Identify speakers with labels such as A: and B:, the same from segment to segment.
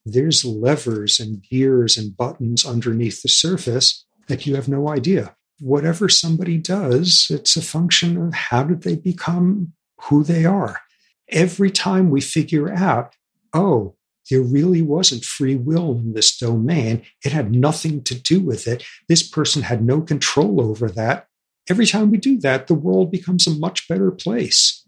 A: there's levers and gears and buttons underneath the surface that you have no idea. Whatever somebody does, it's a function of how did they become who they are. Every time we figure out, oh, there really wasn't free will in this domain, it had nothing to do with it, this person had no control over that. Every time we do that, the world becomes a much better place.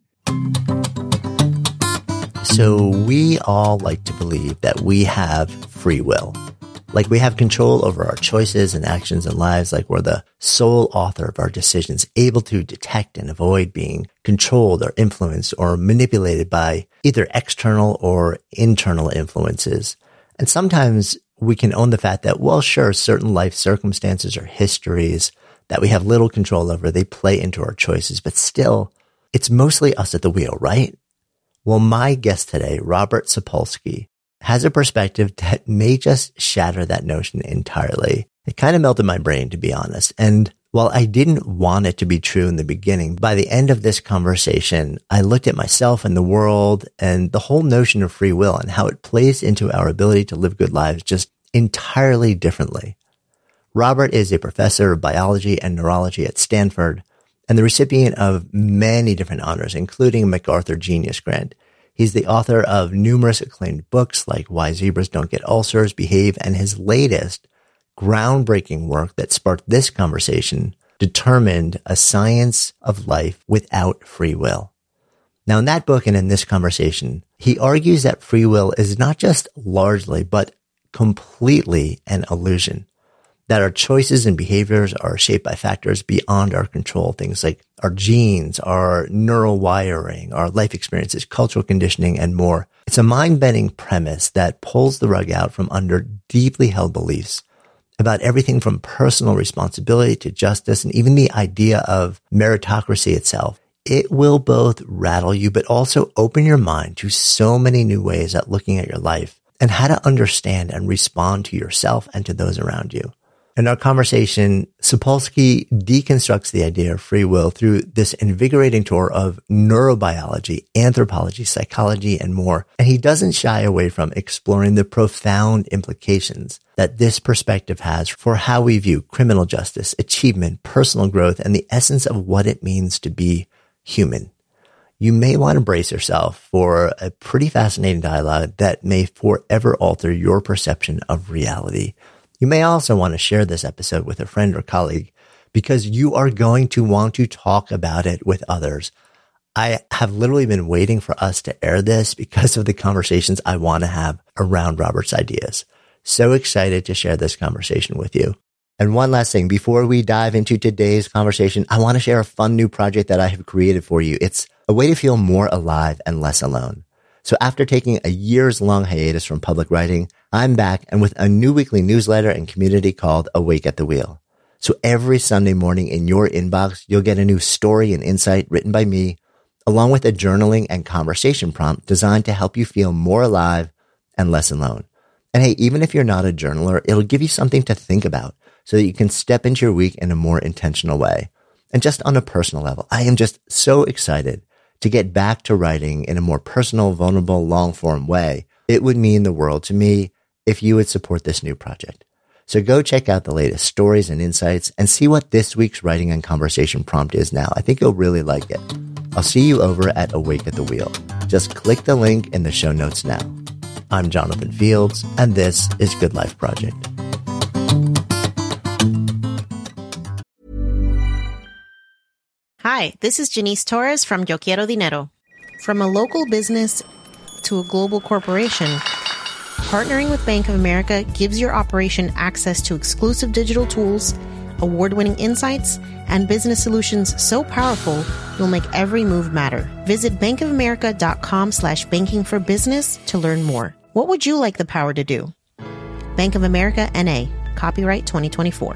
B: So we all like to believe that we have free will. Like we have control over our choices and actions in lives, like we're the sole author of our decisions, able to detect and avoid being controlled or influenced or manipulated by either external or internal influences. And sometimes we can own the fact that, well, sure, certain life circumstances or histories that we have little control over, they play into our choices, but still, it's mostly us at the wheel, right? Well, my guest today, Robert Sapolsky, has a perspective that may just shatter that notion entirely. It kind of melted my brain, to be honest. And while I didn't want it to be true in the beginning, by the end of this conversation, I looked at myself and the world and the whole notion of free will and how it plays into our ability to live good lives just entirely differently. Robert is a professor of biology and neurology at Stanford and the recipient of many different honors, including a MacArthur Genius Grant. He's the author of numerous acclaimed books like Why Zebras Don't Get Ulcers, Behave, and his latest groundbreaking work that sparked this conversation, Determined: A Science of Life Without Free Will. Now, in that book and in this conversation, he argues that free will is not just largely, but completely an illusion. That our choices and behaviors are shaped by factors beyond our control, things like our genes, our neural wiring, our life experiences, cultural conditioning, and more. It's a mind-bending premise that pulls the rug out from under deeply held beliefs about everything from personal responsibility to justice and even the idea of meritocracy itself. It will both rattle you, but also open your mind to so many new ways at looking at your life and how to understand and respond to yourself and to those around you. In our conversation, Sapolsky deconstructs the idea of free will through this invigorating tour of neurobiology, anthropology, psychology, and more. And he doesn't shy away from exploring the profound implications that this perspective has for how we view criminal justice, achievement, personal growth, and the essence of what it means to be human. You may want to brace yourself for a pretty fascinating dialogue that may forever alter your perception of reality. You may also want to share this episode with a friend or colleague because you are going to want to talk about it with others. I have literally been waiting for us to air this because of the conversations I want to have around Robert's ideas. So excited to share this conversation with you. And one last thing, before we dive into today's conversation, I want to share a fun new project that I have created for you. It's a way to feel more alive and less alone. So after taking a years-long hiatus from public writing, I'm back and with a new weekly newsletter and community called Awake at the Wheel. So every Sunday morning in your inbox, you'll get a new story and insight written by me, along with a journaling and conversation prompt designed to help you feel more alive and less alone. And hey, even if you're not a journaler, it'll give you something to think about so that you can step into your week in a more intentional way. And just on a personal level, I am just so excited to get back to writing in a more personal, vulnerable, long-form way. It would mean the world to me if you would support this new project. So go check out the latest stories and insights and see what this week's writing and conversation prompt is now. I think you'll really like it. I'll see you over at Awake at the Wheel. Just click the link in the show notes now. I'm Jonathan Fields, and this is Good Life Project.
C: Hi, this is Janice Torres from Yo Quiero Dinero. From a local business to a global corporation, partnering with Bank of America gives your operation access to exclusive digital tools, award-winning insights, and business solutions so powerful you'll make every move matter. Visit bankofamerica.com/banking for business to learn more. What would you like the power to do? Bank of America, N.A. Copyright 2024.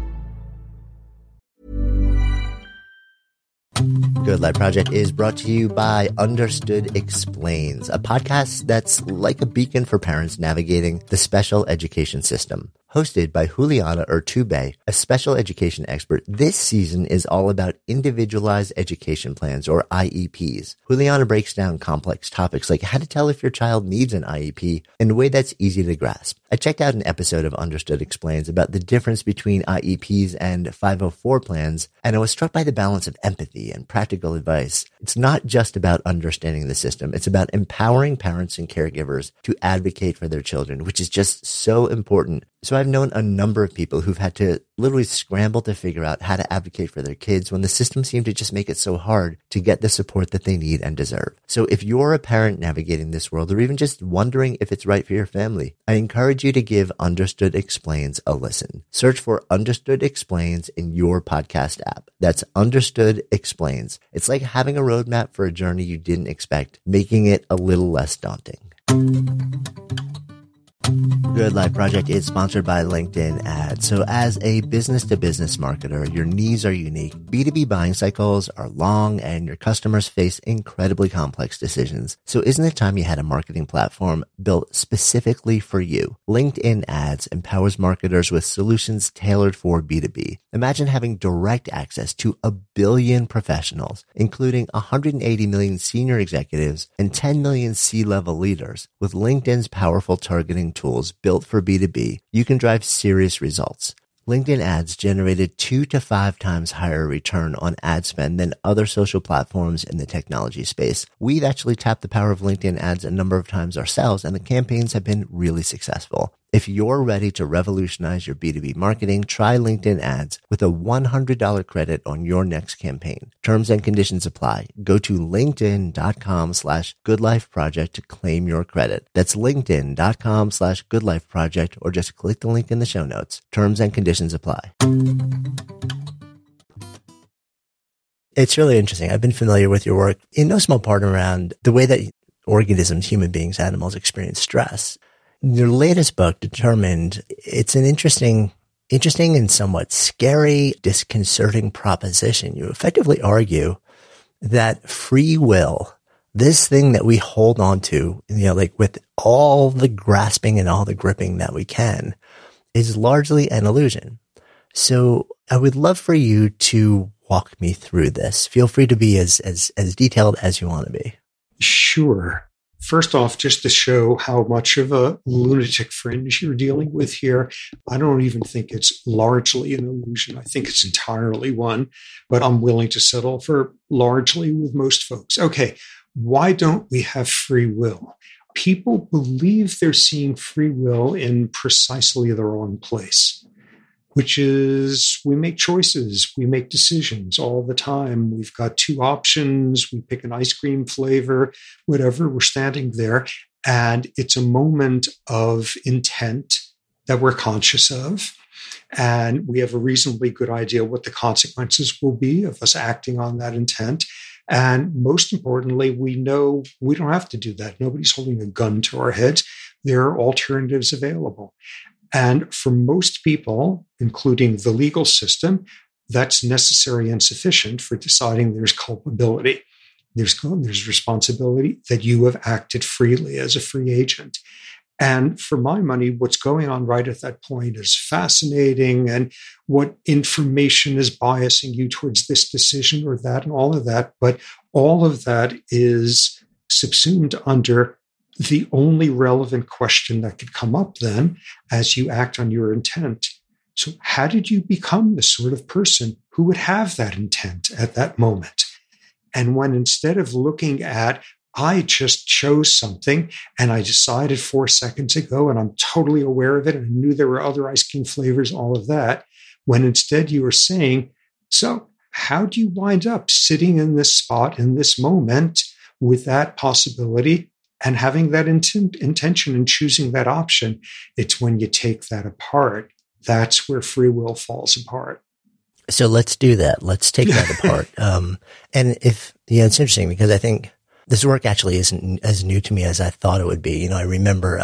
B: Good Life Project is brought to you by Understood Explains, a podcast that's like a beacon for parents navigating the special education system. Hosted by Juliana Urtubey, a special education expert, this season is all about individualized education plans, or IEPs. Juliana breaks down complex topics like how to tell if your child needs an IEP in a way that's easy to grasp. I checked out an episode of Understood Explains about the difference between IEPs and 504 plans, and I was struck by the balance of empathy and practical advice. It's not just about understanding the system. It's about empowering parents and caregivers to advocate for their children, which is just so important. So I've known a number of people who've had to literally scramble to figure out how to advocate for their kids when the system seemed to just make it so hard to get the support that they need and deserve. So if you're a parent navigating this world, or even just wondering if it's right for your family, I encourage you to give Understood Explains a listen. Search for Understood Explains in your podcast app. That's Understood Explains. It's like having a roadmap for a journey you didn't expect, making it a little less daunting. Good Life Project is sponsored by LinkedIn Ads. So as a business-to-business marketer, your needs are unique. B2B buying cycles are long and your customers face incredibly complex decisions. So isn't it time you had a marketing platform built specifically for you? LinkedIn Ads empowers marketers with solutions tailored for B2B. Imagine having direct access to 1 billion professionals, including 180 million senior executives and 10 million C-level leaders. With LinkedIn's powerful targeting tools built for B2B, you can drive serious results. LinkedIn Ads generated 2 to 5 times higher return on ad spend than other social platforms in the technology space. We've actually tapped the power of LinkedIn Ads a number of times ourselves, and the campaigns have been really successful. If you're ready to revolutionize your B2B marketing, try LinkedIn Ads with a $100 credit on your next campaign. Terms and conditions apply. Go to linkedin.com/goodlifeproject to claim your credit. That's linkedin.com/goodlifeproject, or just click the link in the show notes. Terms and conditions apply. It's really interesting. I've been familiar with your work in no small part around the way that organisms, human beings, animals experience stress. Your latest book, Determined, it's an interesting and somewhat scary, disconcerting proposition. You effectively argue that free will, this thing that we hold on to, like with all the grasping and all the gripping that we can, is largely an illusion. So I would love for you to walk me through this. Feel free to be as detailed as you want to be.
A: Sure. First off, just to show how much of a lunatic fringe you're dealing with here, I don't even think it's largely an illusion. I think it's entirely one, but I'm willing to settle for largely with most folks. Okay, why don't we have free will? People believe they're seeing free will in precisely the wrong place, which is we make choices, we make decisions all the time. We've got 2 options, we pick an ice cream flavor, whatever, we're standing there, and it's a moment of intent that we're conscious of, and we have a reasonably good idea what the consequences will be of us acting on that intent. And most importantly, we know we don't have to do that. Nobody's holding a gun to our heads. There are alternatives available. And for most people, including the legal system, that's necessary and sufficient for deciding there's culpability. There's responsibility that you have acted freely as a free agent. And for my money, what's going on right at that point is fascinating, and what information is biasing you towards this decision or that and all of that. But all of that is subsumed under the only relevant question that could come up then as you act on your intent. So how did you become the sort of person who would have that intent at that moment? And when instead of looking at, I just chose something and I decided 4 seconds ago and I'm totally aware of it and I knew there were other ice cream flavors, all of that, when instead you were saying, so how do you wind up sitting in this spot in this moment with that possibility and having that intention and choosing that option? It's when you take that apart, that's where free will falls apart.
B: So let's do that. Let's take that apart. And it's interesting because I think this work actually isn't as new to me as I thought it would be. I remember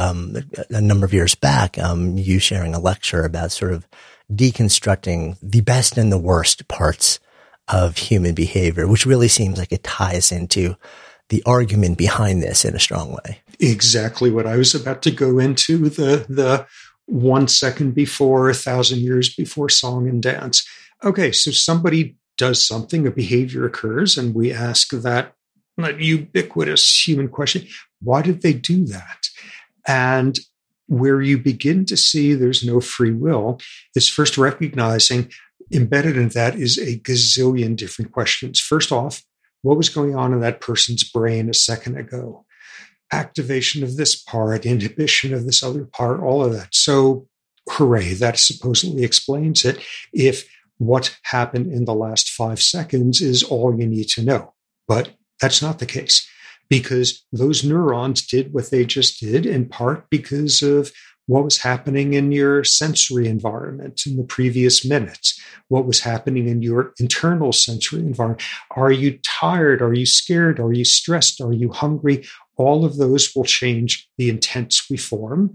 B: a number of years back, you sharing a lecture about sort of deconstructing the best and the worst parts of human behavior, which really seems like it ties into the argument behind this in a strong way.
A: Exactly what I was about to go into, the 1 second before, 1,000 years before song and dance. Okay, so somebody does something, a behavior occurs, and we ask that ubiquitous human question, why did they do that? And where you begin to see there's no free will is first recognizing embedded in that is a gazillion different questions. First off, what was going on in that person's brain a second ago? Activation of this part, inhibition of this other part, all of that. So, hooray, that supposedly explains it if what happened in the last 5 seconds is all you need to know. But that's not the case, because those neurons did what they just did in part because of what was happening in your sensory environment in the previous minutes, what was happening in your internal sensory environment. Are you tired? Are you scared? Are you stressed? Are you hungry? All of those will change the intents we form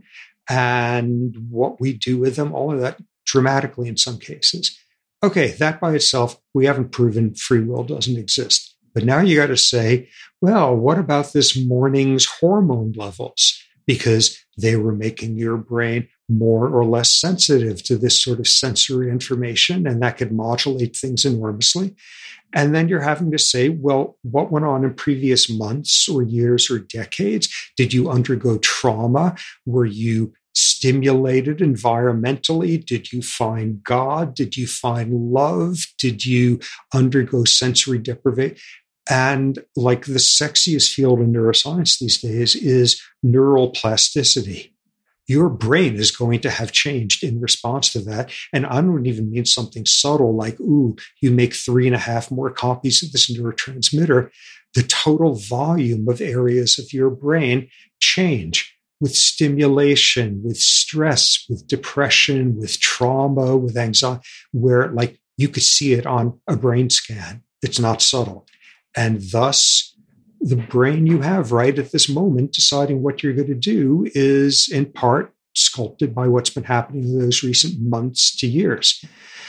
A: and what we do with them, all of that dramatically in some cases. Okay, that by itself, we haven't proven free will doesn't exist. But now you got to say, well, what about this morning's hormone levels? Because they were making your brain more or less sensitive to this sort of sensory information, and that could modulate things enormously. And then you're having to say, well, what went on in previous months or years or decades? Did you undergo trauma? Were you stimulated environmentally? Did you find God? Did you find love? Did you undergo sensory deprivation? And like the sexiest field in neuroscience these days is neural plasticity. Your brain is going to have changed in response to that. And I don't even mean something subtle like, ooh, you make 3.5 more copies of this neurotransmitter. The total volume of areas of your brain change with stimulation, with stress, with depression, with trauma, with anxiety, where like you could see it on a brain scan. It's not subtle. And thus, the brain you have right at this moment deciding what you're going to do is in part sculpted by what's been happening in those recent months to years.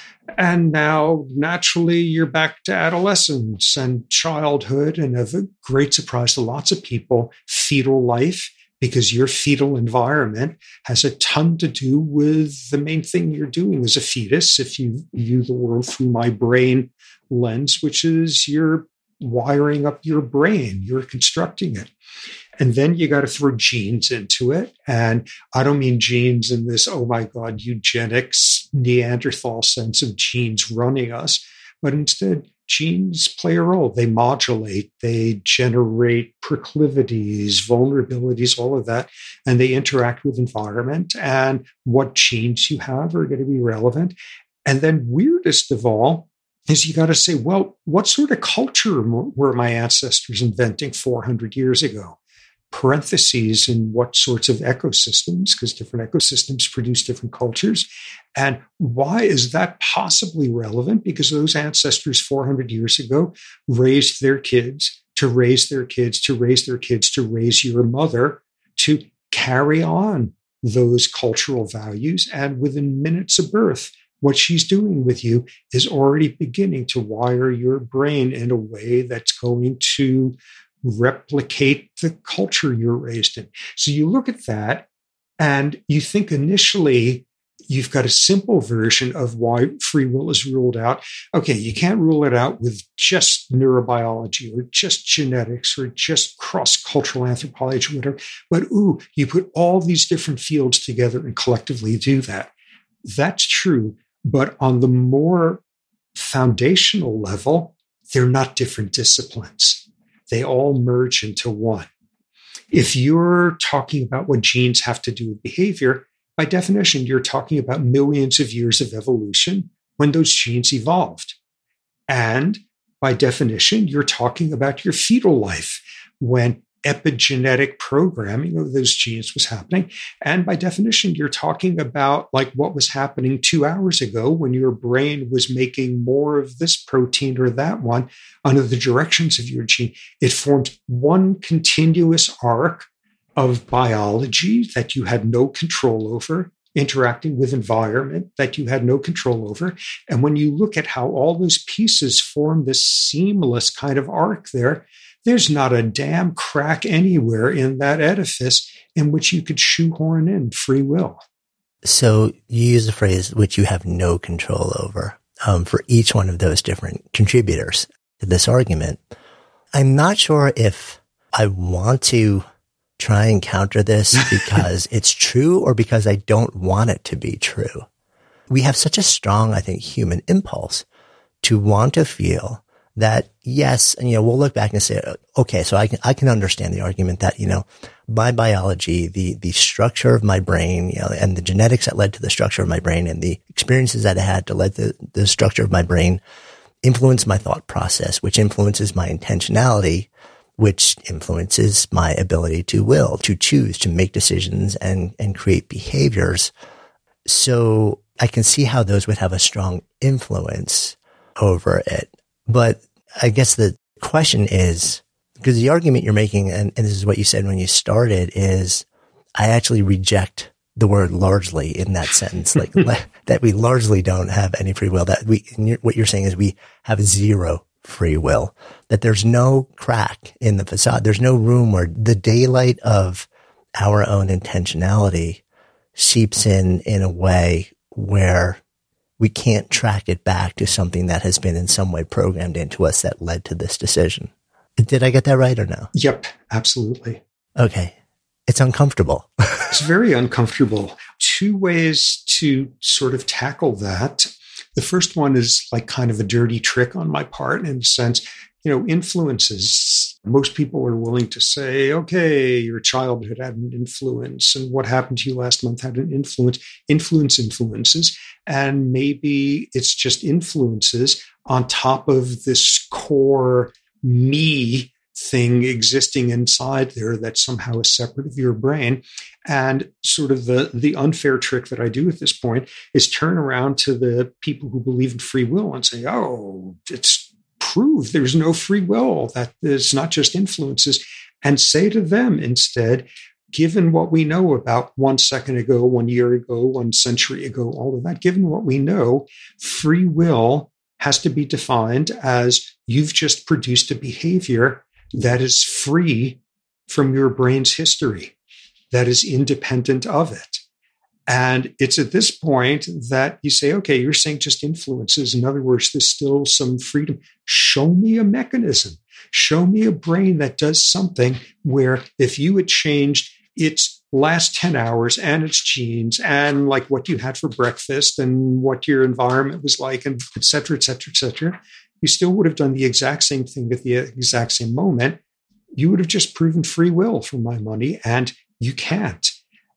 A: And now, naturally, you're back to adolescence and childhood, and of a great surprise to lots of people, fetal life, because your fetal environment has a ton to do with the main thing you're doing as a fetus, if you view the world through my brain lens, which is you're wiring up your brain, you're constructing it. And then you got to throw genes into it. And I don't mean genes in this, oh my God, eugenics, Neanderthal sense of genes running us, but instead genes play a role. They modulate, they generate proclivities, vulnerabilities, all of that, and they interact with environment. And what genes you have are going to be relevant. And then weirdest of all, is you got to say, well, what sort of culture were my ancestors inventing 400 years ago? Parentheses in what sorts of ecosystems, because different ecosystems produce different cultures. And why is that possibly relevant? Because those ancestors 400 years ago raised their kids to raise their kids to raise their kids to raise your mother to carry on those cultural values. And within minutes of birth, what she's doing with you is already beginning to wire your brain in a way that's going to replicate the culture you're raised in. So you look at that and you think initially you've got a simple version of why free will is ruled out. Okay, you can't rule it out with just neurobiology or just genetics or just cross-cultural anthropology or whatever. But ooh, you put all these different fields together and collectively do that. That's true. But on the more foundational level, they're not different disciplines. They all merge into one. If you're talking about what genes have to do with behavior, by definition, you're talking about millions of years of evolution when those genes evolved. And by definition, you're talking about your fetal life when epigenetic programming of those genes was happening. And by definition, you're talking about like what was happening 2 hours ago when your brain was making more of this protein or that one under the directions of your gene. It formed one continuous arc of biology that you had no control over, interacting with environment that you had no control over. And when you look at how all those pieces form this seamless kind of arc there's not a damn crack anywhere in that edifice in which you could shoehorn in free will.
B: So you use the phrase which you have no control over for each one of those different contributors to this argument. I'm not sure if I want to try and counter this because it's true or because I don't want it to be true. We have such a strong, I think, human impulse to want to feel that, yes, and, we'll look back and say, okay, so I can understand the argument that, my biology, the structure of my brain, and the genetics that led to the structure of my brain and the experiences that I had to lead to the structure of my brain influence my thought process, which influences my intentionality, which influences my ability to will, to choose, to make decisions and create behaviors. So I can see how those would have a strong influence over it. But I guess the question is, because the argument you're making, and this is what you said when you started, is I actually reject the word largely in that sentence, like that we largely don't have any free will, that what you're saying is we have zero free will, that there's no crack in the facade. There's no room where the daylight of our own intentionality seeps in a way where we can't track it back to something that has been in some way programmed into us that led to this decision. Did I get that right or no?
A: Yep, absolutely.
B: Okay. It's uncomfortable.
A: It's very uncomfortable. Two ways to sort of tackle that. The first one is like kind of a dirty trick on my part in a sense, influences. Most people are willing to say, okay, your childhood had an influence and what happened to you last month had an influence. Influences. And maybe it's just influences on top of this core me thing existing inside there that somehow is separate of your brain. And sort of the unfair trick that I do at this point is turn around to the people who believe in free will and say, oh, it's proved there's no free will, that it's not just influences, and say to them instead, given what we know about 1 second ago, 1 year ago, 1 century ago, all of that, given what we know, free will has to be defined as you've just produced a behavior that is free from your brain's history, that is independent of it. And it's at this point that you say, okay, you're saying just influences. In other words, there's still some freedom. Show me a mechanism. Show me a brain that does something where if you had changed its last 10 hours and its genes and like what you had for breakfast and what your environment was like and et cetera, et cetera, et cetera, you still would have done the exact same thing at the exact same moment. You would have just proven free will for my money, and you can't.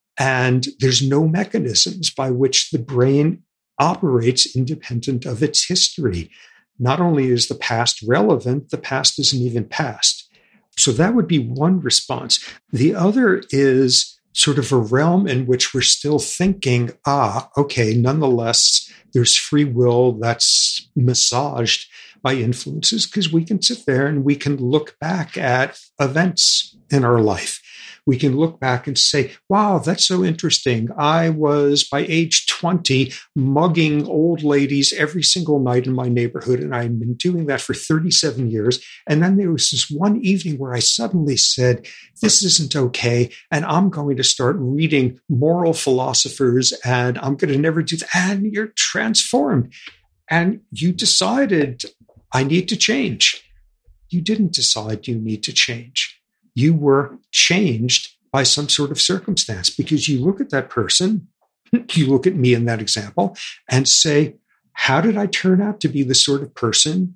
A: And there's no mechanisms by which the brain operates independent of its history. Not only is the past relevant, the past isn't even past. So that would be one response. The other is sort of a realm in which we're still thinking, okay, nonetheless, there's free will that's massaged by influences, because we can sit there and we can look back at events in our life. We can look back and say, wow, that's so interesting. I was, by age 20, mugging old ladies every single night in my neighborhood, and I've been doing that for 37 years. And then there was this one evening where I suddenly said, this isn't okay, and I'm going to start reading moral philosophers, and I'm going to never do that. And you're transformed. And you decided, I need to change. You didn't decide you need to change. You were changed by some sort of circumstance, because you look at that person, you look at me in that example, and say, how did I turn out to be the sort of person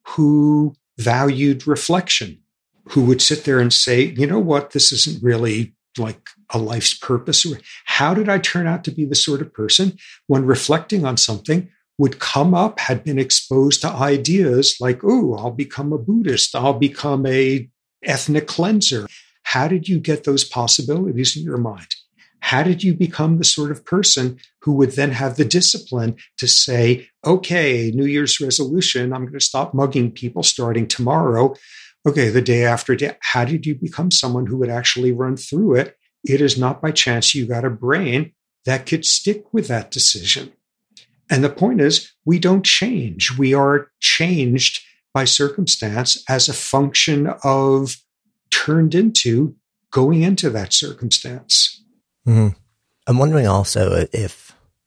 A: who valued reflection, who would sit there and say, you know what, this isn't really like a life's purpose? How did I turn out to be the sort of person when reflecting on something would come up, had been exposed to ideas like, oh, I'll become a Buddhist, I'll become a ethnic cleanser. How did you get those possibilities in your mind? How did you become the sort of person who would then have the discipline to say, okay, New Year's resolution, I'm going to stop mugging people starting tomorrow. Okay, the day after day. How did you become someone who would actually run through it? It is not by chance you got a brain that could stick with that decision. And the point is, we don't change. We are changed by circumstance as a function of turned into going into that circumstance.
B: Mm-hmm. I'm wondering also if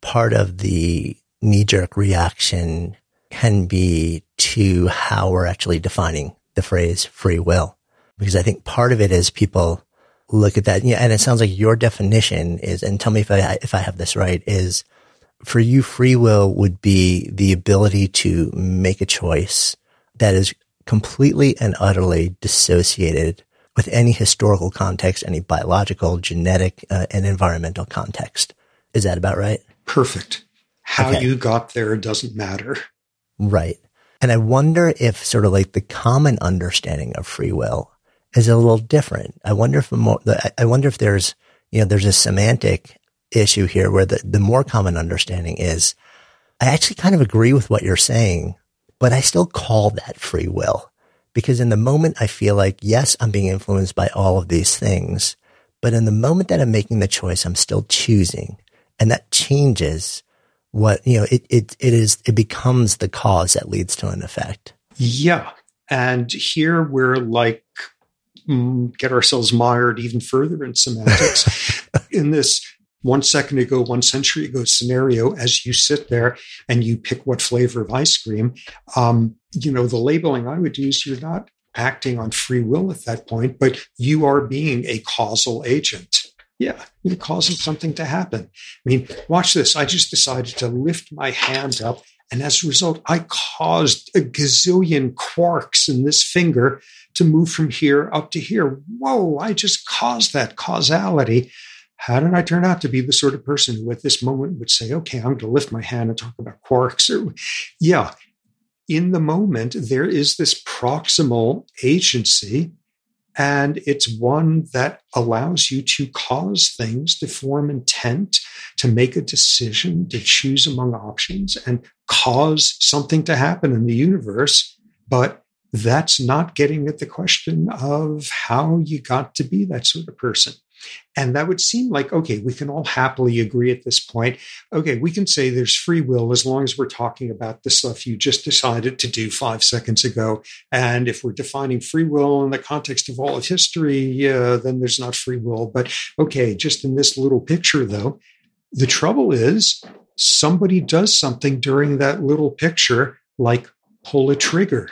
B: part of the knee-jerk reaction can be to how we're actually defining the phrase free will. Because I think part of it is people look at that, and it sounds like your definition is, and tell me if I have this right, is for you, free will would be the ability to make a choice that is completely and utterly dissociated with any historical context, any biological, genetic, and environmental context. Is that about right?
A: Perfect. How you got there doesn't matter.
B: Right. And I wonder if sort of like the common understanding of free will is a little different. I wonder if there's a semantic issue here where the more common understanding is, I actually kind of agree with what you're saying, but I still call that free will. Because in the moment I feel like, yes, I'm being influenced by all of these things, but in the moment that I'm making the choice, I'm still choosing. And that changes what, it becomes the cause that leads to an effect. Yeah.
A: And here we're like, get ourselves mired even further in semantics. In this 1 second ago, 1 century ago scenario, as you sit there and you pick what flavor of ice cream, the labeling I would use, you're not acting on free will at that point, but you are being a causal agent. Yeah, you're causing something to happen. I mean, watch this. I just decided to lift my hand up, and as a result, I caused a gazillion quarks in this finger to move from here up to here. Whoa, I just caused that causality. How did I turn out to be the sort of person who at this moment would say, okay, I'm going to lift my hand and talk about quarks? In the moment, there is this proximal agency, and it's one that allows you to cause things, to form intent, to make a decision, to choose among options and cause something to happen in the universe. But that's not getting at the question of how you got to be that sort of person. And that would seem like, okay, we can all happily agree at this point. Okay, we can say there's free will as long as we're talking about the stuff you just decided to do 5 seconds ago. And if we're defining free will in the context of all of history, then there's not free will. But okay, just in this little picture, though, the trouble is somebody does something during that little picture, like pull a trigger.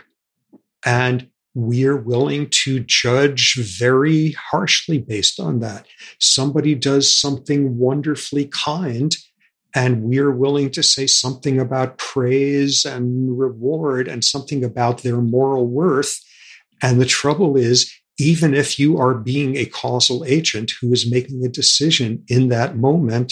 A: And we're willing to judge very harshly based on that. Somebody does something wonderfully kind, and we're willing to say something about praise and reward and something about their moral worth. And the trouble is, even if you are being a causal agent who is making a decision in that moment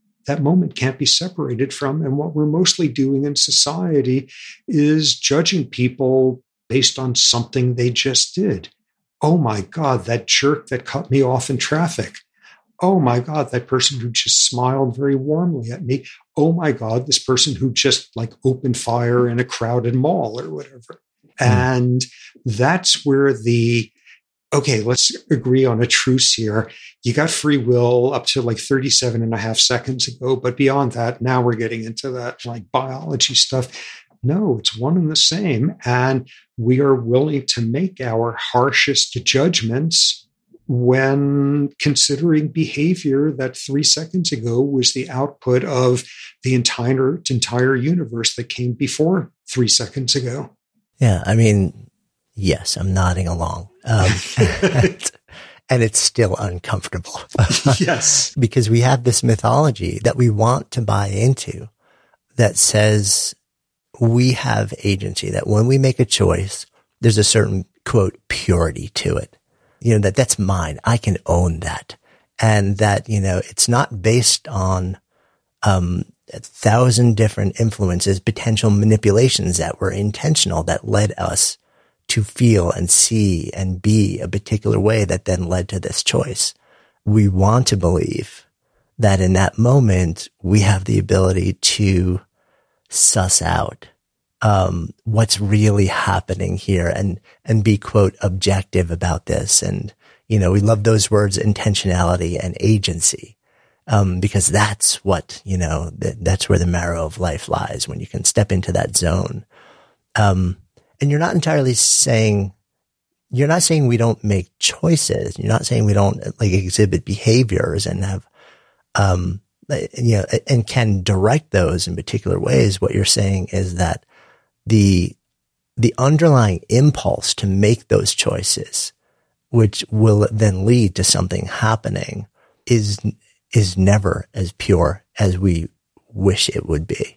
A: can't be separated from. And what we're mostly doing in society is judging people based on something they just did. Oh my God, that jerk that cut me off in traffic. Oh my God, that person who just smiled very warmly at me. Oh my God, this person who just opened fire in a crowded mall or whatever. And that's where okay, let's agree on a truce here. You got free will up to 37 and a half seconds ago. But beyond that, now we're getting into that biology stuff. No, it's one and the same. And we are willing to make our harshest judgments when considering behavior that 3 seconds ago was the output of the entire universe that came before 3 seconds ago.
B: Yeah, I mean, yes, I'm nodding along. And it's still uncomfortable.
A: Yes.
B: Because we have this mythology that we want to buy into that says we have agency, that when we make a choice, there's a certain, quote, purity to it. That's mine. I can own that. And that, it's not based on 1,000 different influences, potential manipulations that were intentional that led us to feel and see and be a particular way that then led to this choice. We want to believe that in that moment, we have the ability to suss out what's really happening here and be, quote, objective about this. And, we love those words, intentionality and agency, because that's what, that's where the marrow of life lies, when you can step into that zone. And you're not saying we don't make choices. You're not saying we don't exhibit behaviors and have, and can direct those in particular ways, what you're saying is that the underlying impulse to make those choices, which will then lead to something happening, is never as pure as we wish it would be.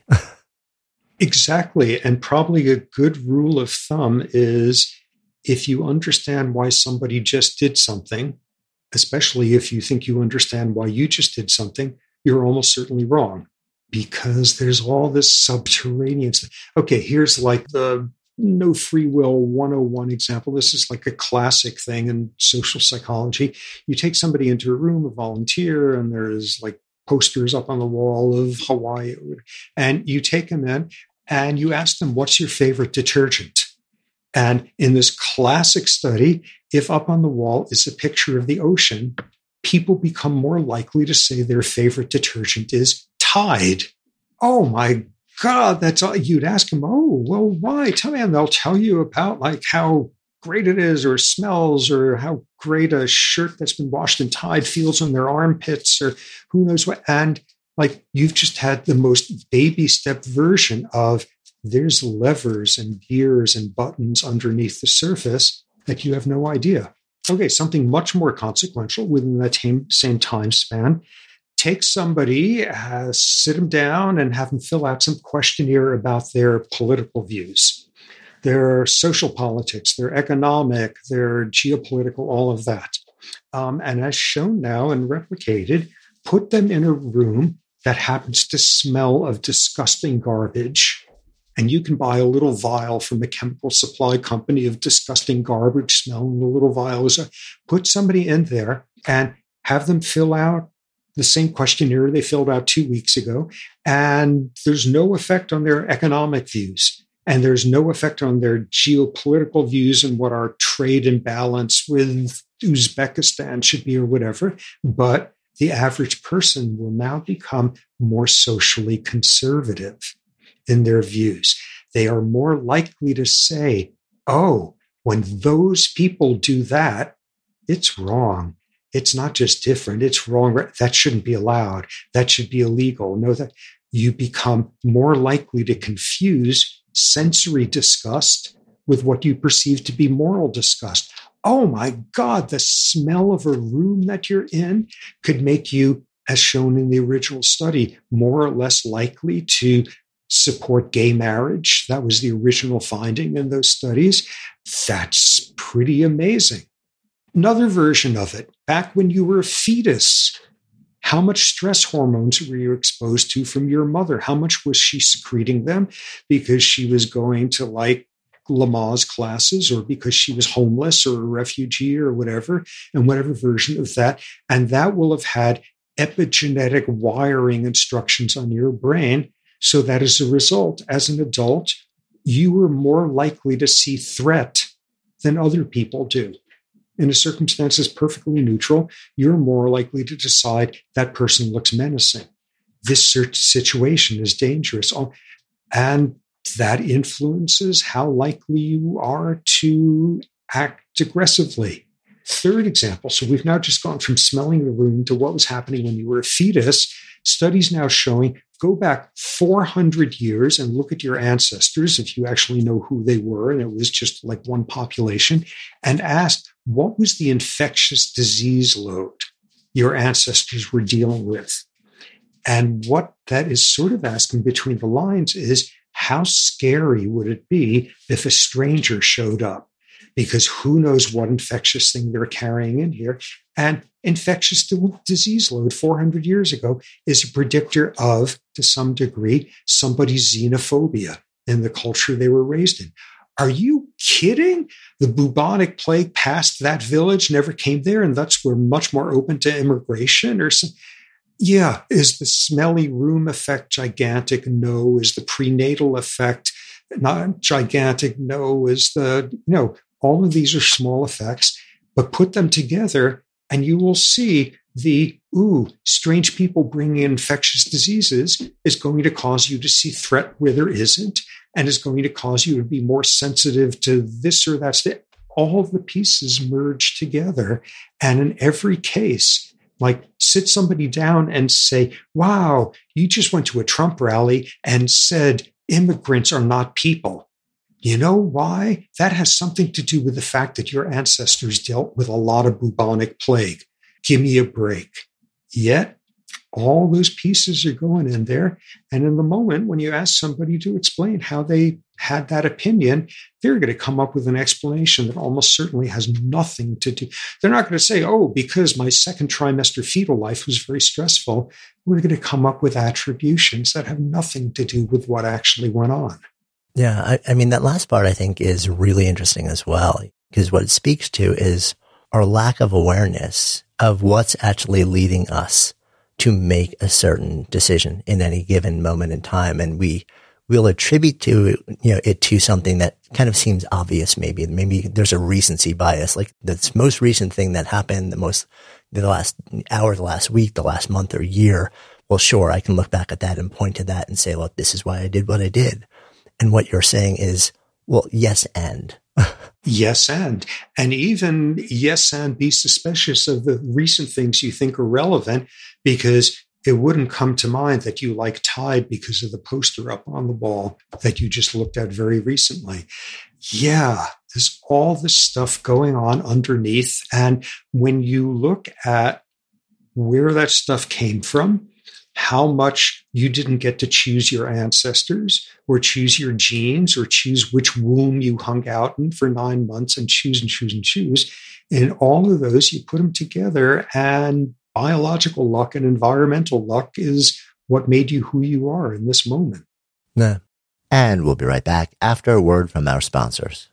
A: Exactly. And probably a good rule of thumb is if you understand why somebody just did something, especially if you think you understand why you just did something, you're almost certainly wrong, because there's all this subterranean stuff. Okay, here's like the no free will 101 example. This is like a classic thing in social psychology. You take somebody into a room, a volunteer, and there's like posters up on the wall of Hawaii, and you take them in and you ask them, what's your favorite detergent? And in this classic study, if up on the wall is a picture of the ocean, people become more likely to say their favorite detergent is Tide. Oh my God, that's all. You'd ask them, oh, well, why? Tell me. And they'll tell you about like how great it is or smells or how great a shirt that's been washed in Tide feels on their armpits or who knows what. And like you've just had the most baby step version of there's levers and gears and buttons underneath the surface that you have no idea. Okay, something much more consequential within that same time span. Take somebody, sit them down and have them fill out some questionnaire about their political views, their social politics, their economic, their geopolitical, all of that. And as shown now and replicated, put them in a room that happens to smell of disgusting garbage. And you can buy a little vial from a chemical supply company of disgusting garbage smell. And the little vial is put somebody in there and have them fill out the same questionnaire they filled out 2 weeks ago. And there's no effect on their economic views. And there's no effect on their geopolitical views and what our trade imbalance with Uzbekistan should be or whatever. But the average person will now become more socially conservative in their views. They are more likely to say, oh, when those people do that, it's wrong. It's not just different, it's wrong. That shouldn't be allowed. That should be illegal. No, that you become more likely to confuse sensory disgust with what you perceive to be moral disgust. Oh my God, the smell of a room that you're in could make you, as shown in the original study, more or less likely to support gay marriage. That was the original finding in those studies. That's pretty amazing. Another version of it, back when you were a fetus, how much stress hormones were you exposed to from your mother? How much was she secreting them because she was going to like Lamaze classes or because she was homeless or a refugee or whatever, and whatever version of that. And that will have had epigenetic wiring instructions on your brain so that as a result, as an adult, you were more likely to see threat than other people do. In a circumstance that's perfectly neutral, you're more likely to decide that person looks menacing. This situation is dangerous. And that influences how likely you are to act aggressively. Third example, so we've now just gone from smelling the room to what was happening when you were a fetus. Studies now showing, go back 400 years and look at your ancestors, if you actually know who they were, and it was just like one population, and ask, what was the infectious disease load your ancestors were dealing with? And what that is sort of asking between the lines is, how scary would it be if a stranger showed up? Because who knows what infectious thing they're carrying in here. And infectious disease load 400 years ago is a predictor of, to some degree, somebody's xenophobia in the culture they were raised in. Are you kidding? The bubonic plague passed that village, never came there, and thus we're much more open to immigration or something. Yeah. Is the smelly room effect gigantic? No. Is the prenatal effect not gigantic? No. Is all of these are small effects, but put them together and you will see the, strange people bringing infectious diseases is going to cause you to see threat where there isn't, and is going to cause you to be more sensitive to this or that. All of the pieces merge together. And in every case, Like sit somebody down and say, wow, you just went to a Trump rally and said immigrants are not people. You know why? That has something to do with the fact that your ancestors dealt with a lot of bubonic plague. Give me a break. Yet, all those pieces are going in there. And in the moment when you ask somebody to explain how they had that opinion, they're going to come up with an explanation that almost certainly has nothing to do. They're not going to say, oh, because my second trimester fetal life was very stressful. We're going to come up with attributions that have nothing to do with what actually went on.
B: Yeah. I mean, that last part I think is really interesting as well, because what it speaks to is our lack of awareness of what's actually leading us to make a certain decision in any given moment in time. And we'll attribute it to something that kind of seems obvious. Maybe there's a recency bias, like the most recent thing that happened, the last hour, the last week, the last month or year. Well, sure, I can look back at that and point to that and say, well, this is why I did what I did. And what you're saying is, well, yes, and.
A: Yes, and even yes, and be suspicious of the recent things you think are relevant, because it wouldn't come to mind that you like Tide because of the poster up on the wall that you just looked at very recently. Yeah, there's all this stuff going on underneath. And when you look at where that stuff came from, how much you didn't get to choose your ancestors or choose your genes or choose which womb you hung out in for 9 months and choose and choose and choose. And all of those, you put them together, and biological luck and environmental luck is what made you who you are in this moment.
B: Yeah. And we'll be right back after a word from our sponsors.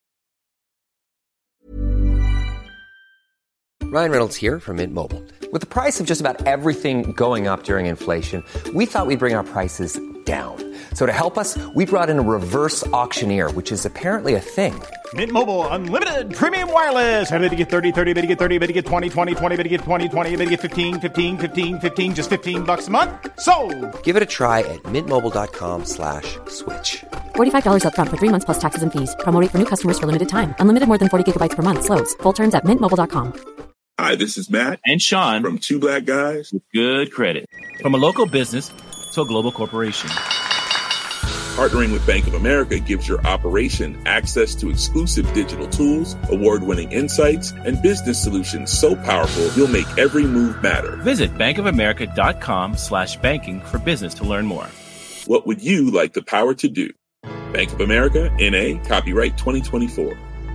D: Ryan Reynolds here from Mint Mobile. With the price of just about everything going up during inflation, we thought we'd bring our prices down. So to help us, we brought in a reverse auctioneer, which is apparently a thing.
E: Mint Mobile Unlimited Premium Wireless. How to get 30, 30, bit to get 30, bit to get 20, 20, 20, bit to get 20, 20, bit to get 15, 15, 15, 15, just $15 a month? Sold!
D: Give it a try at mintmobile.com/switch.
F: $45 up front for 3 months plus taxes and fees. Promo rate for new customers for limited time. Unlimited more than 40 gigabytes per month. Slows full terms at mintmobile.com.
G: Hi, this is Matt
H: and Sean
G: from Two Black Guys
H: with Good Credit. From a local business to a global corporation.
G: Partnering with Bank of America gives your operation access to exclusive digital tools, award-winning insights, and business solutions so powerful you'll make every move matter.
H: Visit bankofamerica.com/banking for business to learn more.
G: What would you like the power to do? Bank of America, N.A., copyright 2024.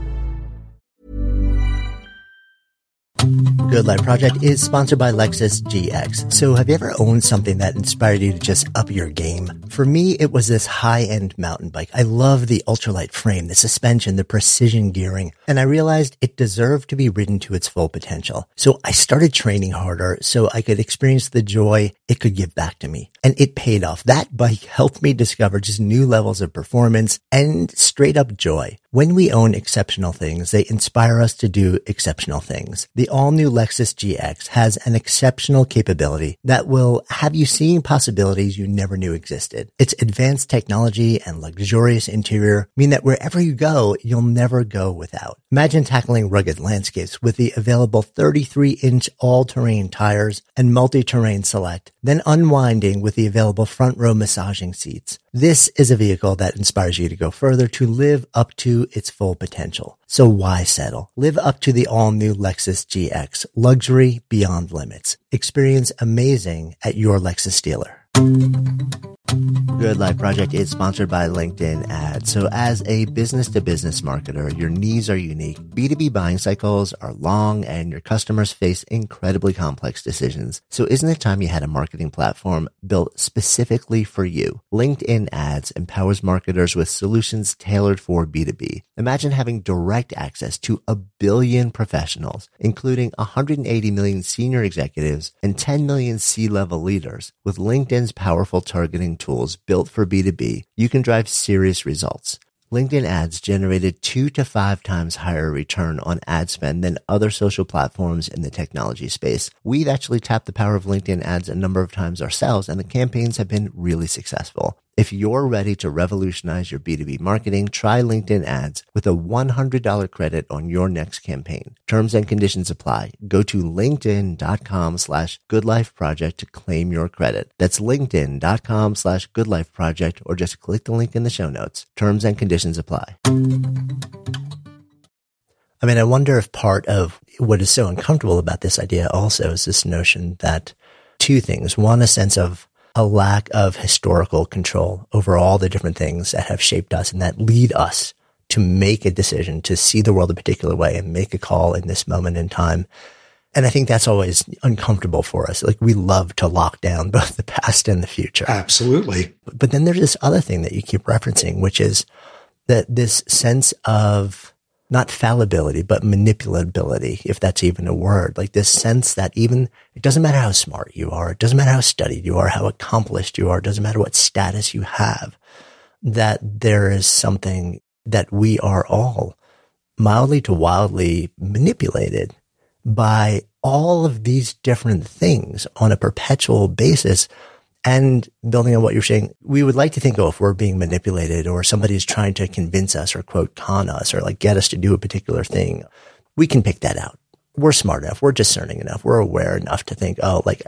B: Good Life Project is sponsored by Lexus GX. So have you ever owned something that inspired you to just up your game? For me, it was this high-end mountain bike. I love the ultralight frame, the suspension, the precision gearing, and I realized it deserved to be ridden to its full potential. So I started training harder so I could experience the joy it could give back to me. And it paid off. That bike helped me discover just new levels of performance and straight up joy. When we own exceptional things, they inspire us to do exceptional things. The all-new Lexus GX has an exceptional capability that will have you seeing possibilities you never knew existed. Its advanced technology and luxurious interior mean that wherever you go, you'll never go without. Imagine tackling rugged landscapes with the available 33-inch all-terrain tires and multi-terrain select, then unwinding with the available front-row massaging seats. This is a vehicle that inspires you to go further, to live up to its full potential. So why settle? Live up to the all-new Lexus GX. Luxury beyond limits. Experience amazing at your Lexus dealer. Good Life Project is sponsored by LinkedIn Ads. So as a business-to-business marketer, your needs are unique. B2B buying cycles are long and your customers face incredibly complex decisions. So isn't it time you had a marketing platform built specifically for you? LinkedIn Ads empowers marketers with solutions tailored for B2B. Imagine having direct access to 1 billion professionals, including 180 million senior executives and 10 million C-level leaders. With LinkedIn's powerful targeting tools built for B2B, you can drive serious results. LinkedIn Ads generated 2 to 5 times higher return on ad spend than other social platforms in the technology space. We've actually tapped the power of LinkedIn Ads a number of times ourselves, and the campaigns have been really successful. If you're ready to revolutionize your B2B marketing, try LinkedIn ads with a $100 credit on your next campaign. Terms and conditions apply. Go to linkedin.com/goodlifeproject to claim your credit. That's linkedin.com/goodlifeproject, or just click the link in the show notes. Terms and conditions apply. I mean, I wonder if part of what is so uncomfortable about this idea also is this notion that two things. One, a sense of a lack of historical control over all the different things that have shaped us and that lead us to make a decision, to see the world a particular way and make a call in this moment in time. And I think that's always uncomfortable for us. Like, we love to lock down both the past and the future.
A: Absolutely.
B: But then there's this other thing that you keep referencing, which is that this sense of not fallibility, but manipulability, if that's even a word, like this sense that even, it doesn't matter how smart you are, it doesn't matter how studied you are, how accomplished you are, it doesn't matter what status you have, that there is something that we are all mildly to wildly manipulated by all of these different things on a perpetual basis. And building on what you're saying, we would like to think, oh, if we're being manipulated or somebody's trying to convince us or quote con us or like get us to do a particular thing, we can pick that out. We're smart enough. We're discerning enough. We're aware enough to think,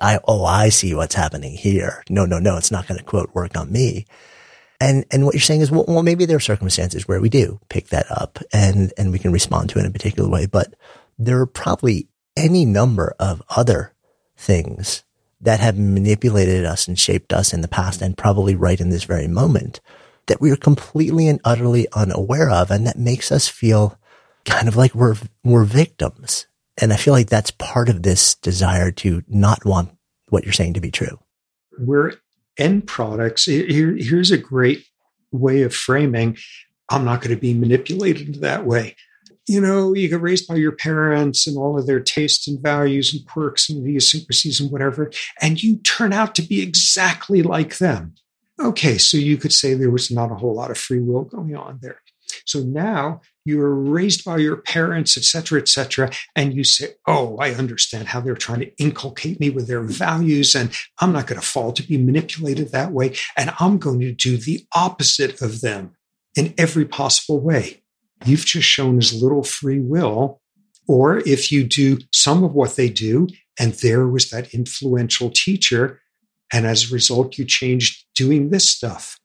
B: I see what's happening here. No, it's not going to quote work on me. And what you're saying is, well, maybe there are circumstances where we do pick that up and we can respond to it in a particular way. But there are probably any number of other things that have manipulated us and shaped us in the past and probably right in this very moment that we are completely and utterly unaware of. And that makes us feel kind of like we're victims. And I feel like that's part of this desire to not want what you're saying to be true.
A: We're end products. Here's a great way of framing. I'm not going to be manipulated that way. You know, you get raised by your parents and all of their tastes and values and quirks and idiosyncrasies and whatever, and you turn out to be exactly like them. Okay, so you could say there was not a whole lot of free will going on there. So now you're raised by your parents, et cetera, and you say, oh, I understand how they're trying to inculcate me with their values, and I'm not going to fall to be manipulated that way, and I'm going to do the opposite of them in every possible way. You've just shown as little free will, or if you do some of what they do, and there was that influential teacher, and as a result, you changed doing this stuff.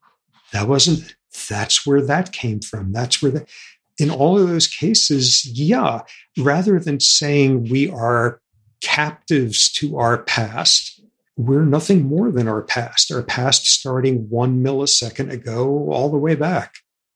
A: That's where that came from. That's where in all of those cases, yeah, rather than saying we are captives to our past, we're nothing more than our past starting 1 millisecond ago, all the way back.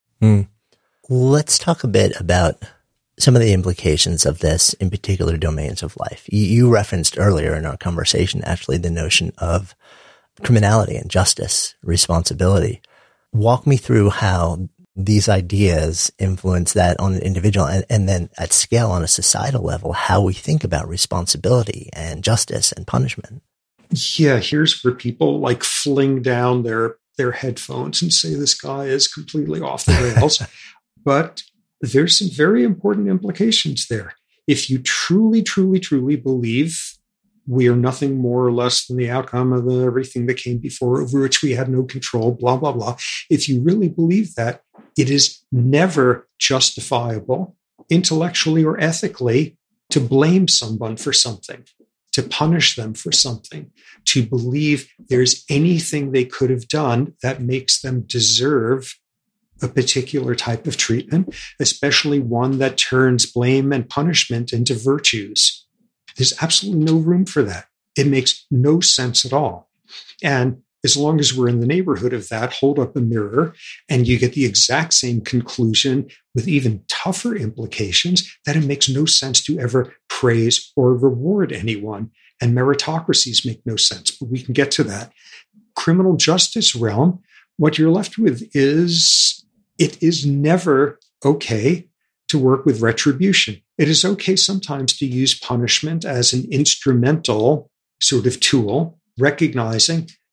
B: Let's talk a bit about some of the implications of this in particular domains of life. You referenced earlier in our conversation, actually, the notion of criminality and justice, responsibility. Walk me through how these ideas influence that on an individual and then at scale on a societal level, how we think about responsibility and justice and punishment.
A: Yeah, here's where people like fling down their headphones and say this guy is completely off the rails. But there's some very important implications there. If you truly, truly, truly believe we are nothing more or less than the outcome of everything that came before, over which we had no control, blah, blah, blah. If you really believe that, it is never justifiable, intellectually or ethically, to blame someone for something, to punish them for something, to believe there's anything they could have done that makes them deserve a particular type of treatment, especially one that turns blame and punishment into virtues. There's absolutely no room for that. It makes no sense at all. And as long as we're in the neighborhood of that, hold up a mirror and you get the exact same conclusion with even tougher implications that it makes no sense to ever praise or reward anyone. And meritocracies make no sense, but we can get to that. Criminal justice realm, what you're left with is it is never okay to work with retribution. It is okay sometimes to use punishment as an instrumental sort of tool, recognizing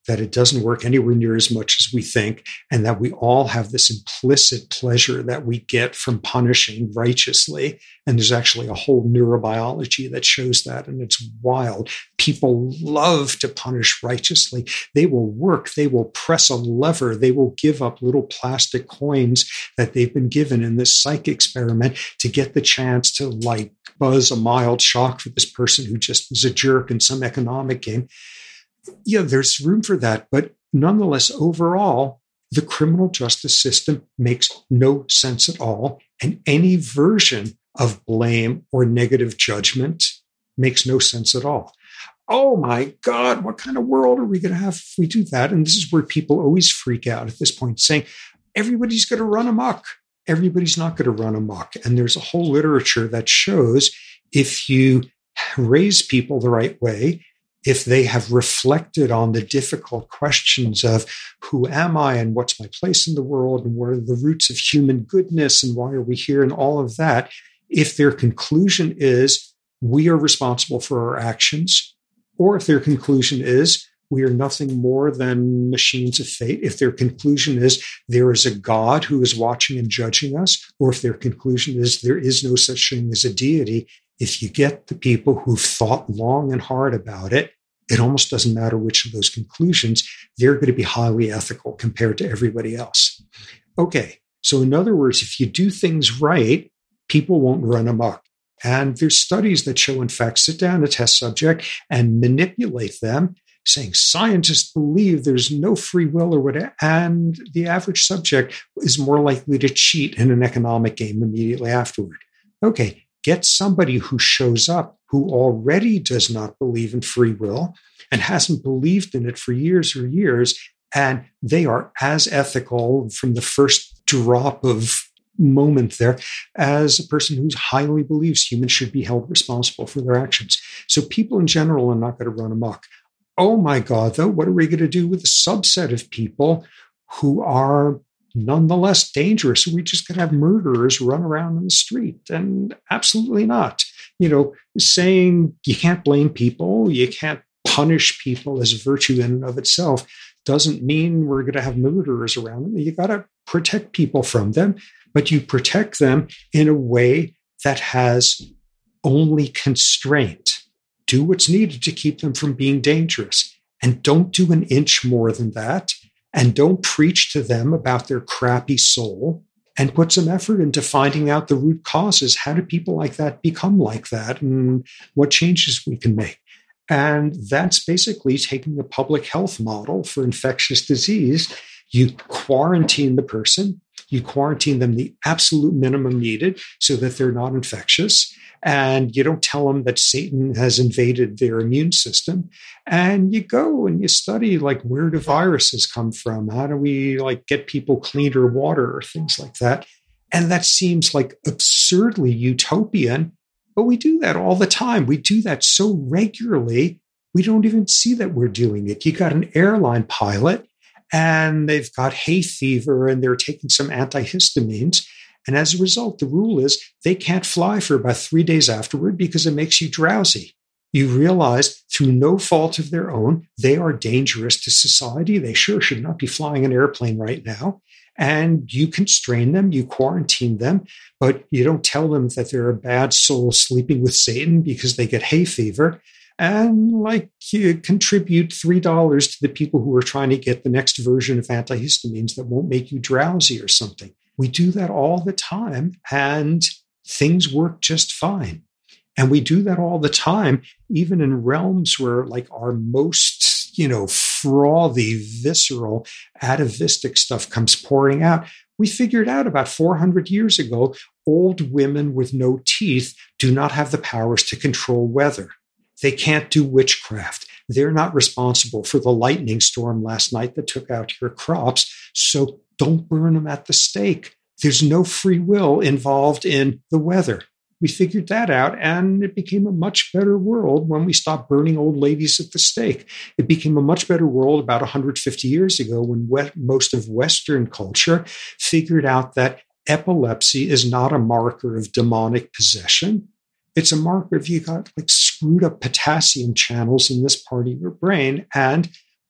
A: that it doesn't work anywhere near as much as we think, and that we all have this implicit pleasure that we get from punishing righteously. And there's actually a whole neurobiology that shows that, and it's wild. People love to punish righteously. They will work, they will press a lever, they will give up little plastic coins that they've been given in this psych experiment to get the chance to like buzz a mild shock for this person who just was a jerk in some economic game. Yeah, there's room for that. But nonetheless, overall, the criminal justice system makes no sense at all. And any version of blame or negative judgment makes no sense at all. Oh my God, what kind of world are we going to have if we do that? And this is where people always freak out at this point, saying everybody's going to run amok. Everybody's not going to run amok. And there's a whole literature that shows if you raise people the right way, if they have reflected on the difficult questions of who am I and what's my place in the world and what are the roots of human goodness and why are we here and all of that, if their conclusion is we are responsible for our actions, or if their conclusion is we are nothing more than machines of fate, if their conclusion is there is a God who is watching and judging us, or if their conclusion is there is no such thing as a deity, if you get the people who've thought long and hard about it, it almost doesn't matter which of those conclusions, they're going to be highly ethical compared to everybody else. Okay, so in other words, if you do things right, people won't run amok. And there's studies that show, in fact, sit down a test subject and manipulate them, saying scientists believe there's no free will or whatever, and the average subject is more likely to cheat in an economic game immediately afterward. Okay, get somebody who shows up who already does not believe in free will and hasn't believed in it for years or years, and they are as ethical from the first drop of moment there as a person who highly believes humans should be held responsible for their actions. So people in general are not going to run amok. Oh my God, though, what are we going to do with a subset of people who are nonetheless dangerous? Are we just going to have murderers run around in the street? And absolutely not. You know, saying you can't blame people, you can't punish people as a virtue in and of itself doesn't mean we're going to have murderers around them. You got to protect people from them, but you protect them in a way that has only constraint. Do what's needed to keep them from being dangerous, and don't do an inch more than that. And don't preach to them about their crappy soul, and put some effort into finding out the root causes. How do people like that become like that, and what changes we can make? And that's basically taking a public health model for infectious disease. You quarantine the person, you quarantine them the absolute minimum needed so that they're not infectious. And you don't tell them that Satan has invaded their immune system. And you go and you study, like, where do viruses come from? How do we, like, get people cleaner water or things like that? And that seems like absurdly utopian, but we do that all the time. We do that so regularly, we don't even see that we're doing it. You got an airline pilot and they've got hay fever and they're taking some antihistamines. And as a result, the rule is they can't fly for about 3 days afterward because it makes you drowsy. You realize through no fault of their own, they are dangerous to society. They sure should not be flying an airplane right now. And you constrain them, you quarantine them, but you don't tell them that they're a bad soul sleeping with Satan because they get hay fever. And like you contribute $3 to the people who are trying to get the next version of antihistamines that won't make you drowsy or something. We do that all the time, and things work just fine. And we do that all the time, even in realms where, like, our most, frothy, visceral, atavistic stuff comes pouring out. We figured out about 400 years ago, old women with no teeth do not have the powers to control weather. They can't do witchcraft. They're not responsible for the lightning storm last night that took out your crops. So don't burn them at the stake. There's no free will involved in the weather. We figured that out, and it became a much better world when we stopped burning old ladies at the stake. It became a much better world about 150 years ago when most of Western culture figured out that epilepsy is not a marker of demonic possession. It's a marker of you got, like, screwed up potassium channels in this part of your brain, and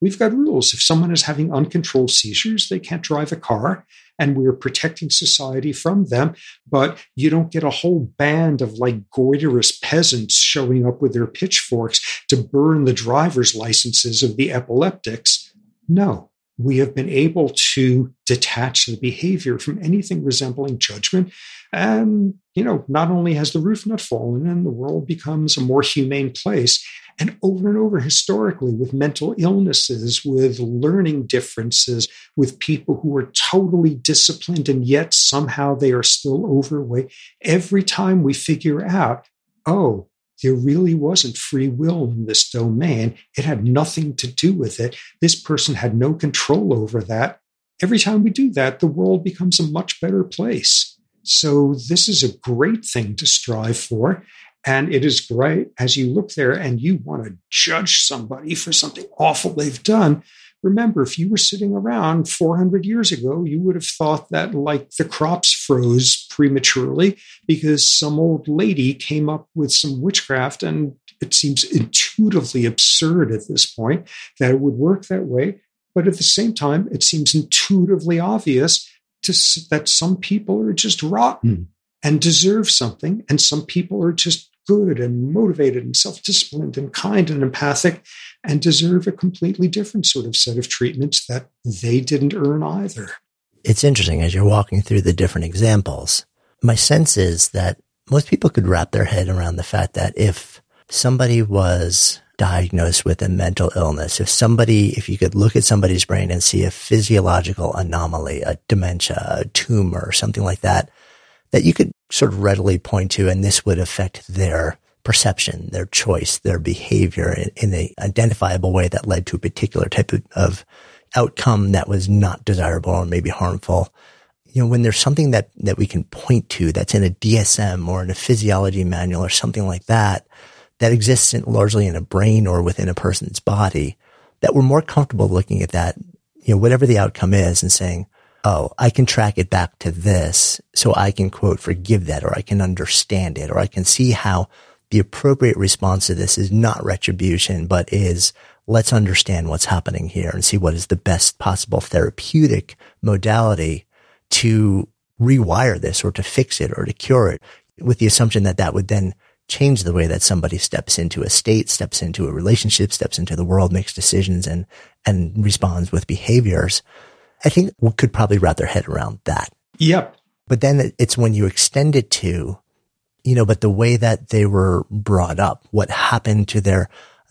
A: we've got rules. If someone is having uncontrolled seizures, they can't drive a car, and we're protecting society from them. But you don't get a whole band of like goiterous peasants showing up with their pitchforks to burn the driver's licenses of the epileptics. No, we have been able to detach the behavior from anything resembling judgment. And, not only has the roof not fallen and the world becomes a more humane place, and over historically with mental illnesses, with learning differences, with people who are totally disciplined and yet somehow they are still overweight. Every time we figure out, oh, there really wasn't free will in this domain. It had nothing to do with it. This person had no control over that. Every time we do that, the world becomes a much better place. So this is a great thing to strive for. And it is great as you look there and you want to judge somebody for something awful they've done. Remember, if you were sitting around 400 years ago, you would have thought that like the crops froze prematurely because some old lady came up with some witchcraft. And it seems intuitively absurd at this point that it would work that way. But at the same time, it seems intuitively obvious that some people are just rotten and deserve something, and some people are just good and motivated and self-disciplined and kind and empathic and deserve a completely different sort of set of treatments that they didn't earn either.
B: It's interesting as you're walking through the different examples. My sense is that most people could wrap their head around the fact that if somebody was diagnosed with a mental illness, if you could look at somebody's brain and see a physiological anomaly, a dementia, a tumor, something like that you could sort of readily point to, and this would affect their perception, their choice, their behavior in an identifiable way that led to a particular type of outcome that was not desirable or maybe harmful. When there's something that we can point to that's in a DSM or in a physiology manual or something like that exists largely in a brain or within a person's body, that we're more comfortable looking at that, whatever the outcome is, and saying, oh, I can track it back to this, so I can, quote, forgive that, or I can understand it, or I can see how the appropriate response to this is not retribution, but is let's understand what's happening here and see what is the best possible therapeutic modality to rewire this or to fix it or to cure it, with the assumption that that would then change the way that somebody steps into a state, steps into a relationship, steps into the world, makes decisions and responds with behaviors. I think we could probably wrap their head around that.
A: Yep.
B: But then it's when you extend it to, but the way that they were brought up, what happened to their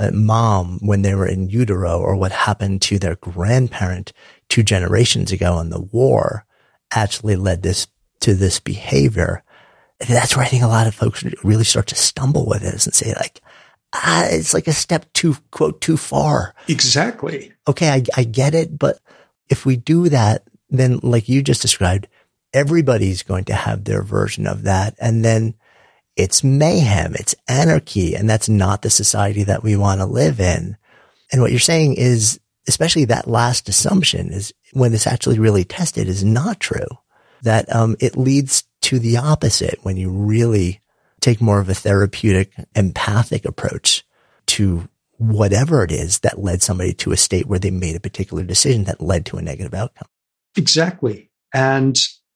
B: mom when they were in utero, or what happened to their grandparent 2 generations ago in the war actually led to this behavior. And that's where I think a lot of folks really start to stumble with this and say like, it's like a step too, quote, too far.
A: Exactly.
B: Okay. I get it. But if we do that, then like you just described, everybody's going to have their version of that. And then it's mayhem, it's anarchy. And that's not the society that we want to live in. And what you're saying is, especially that last assumption is when it's actually really tested is not true, that it leads to the opposite when you really take more of a therapeutic, empathic approach to whatever it is that led somebody to a state where they made a particular decision that led to a negative outcome.
A: Exactly. And,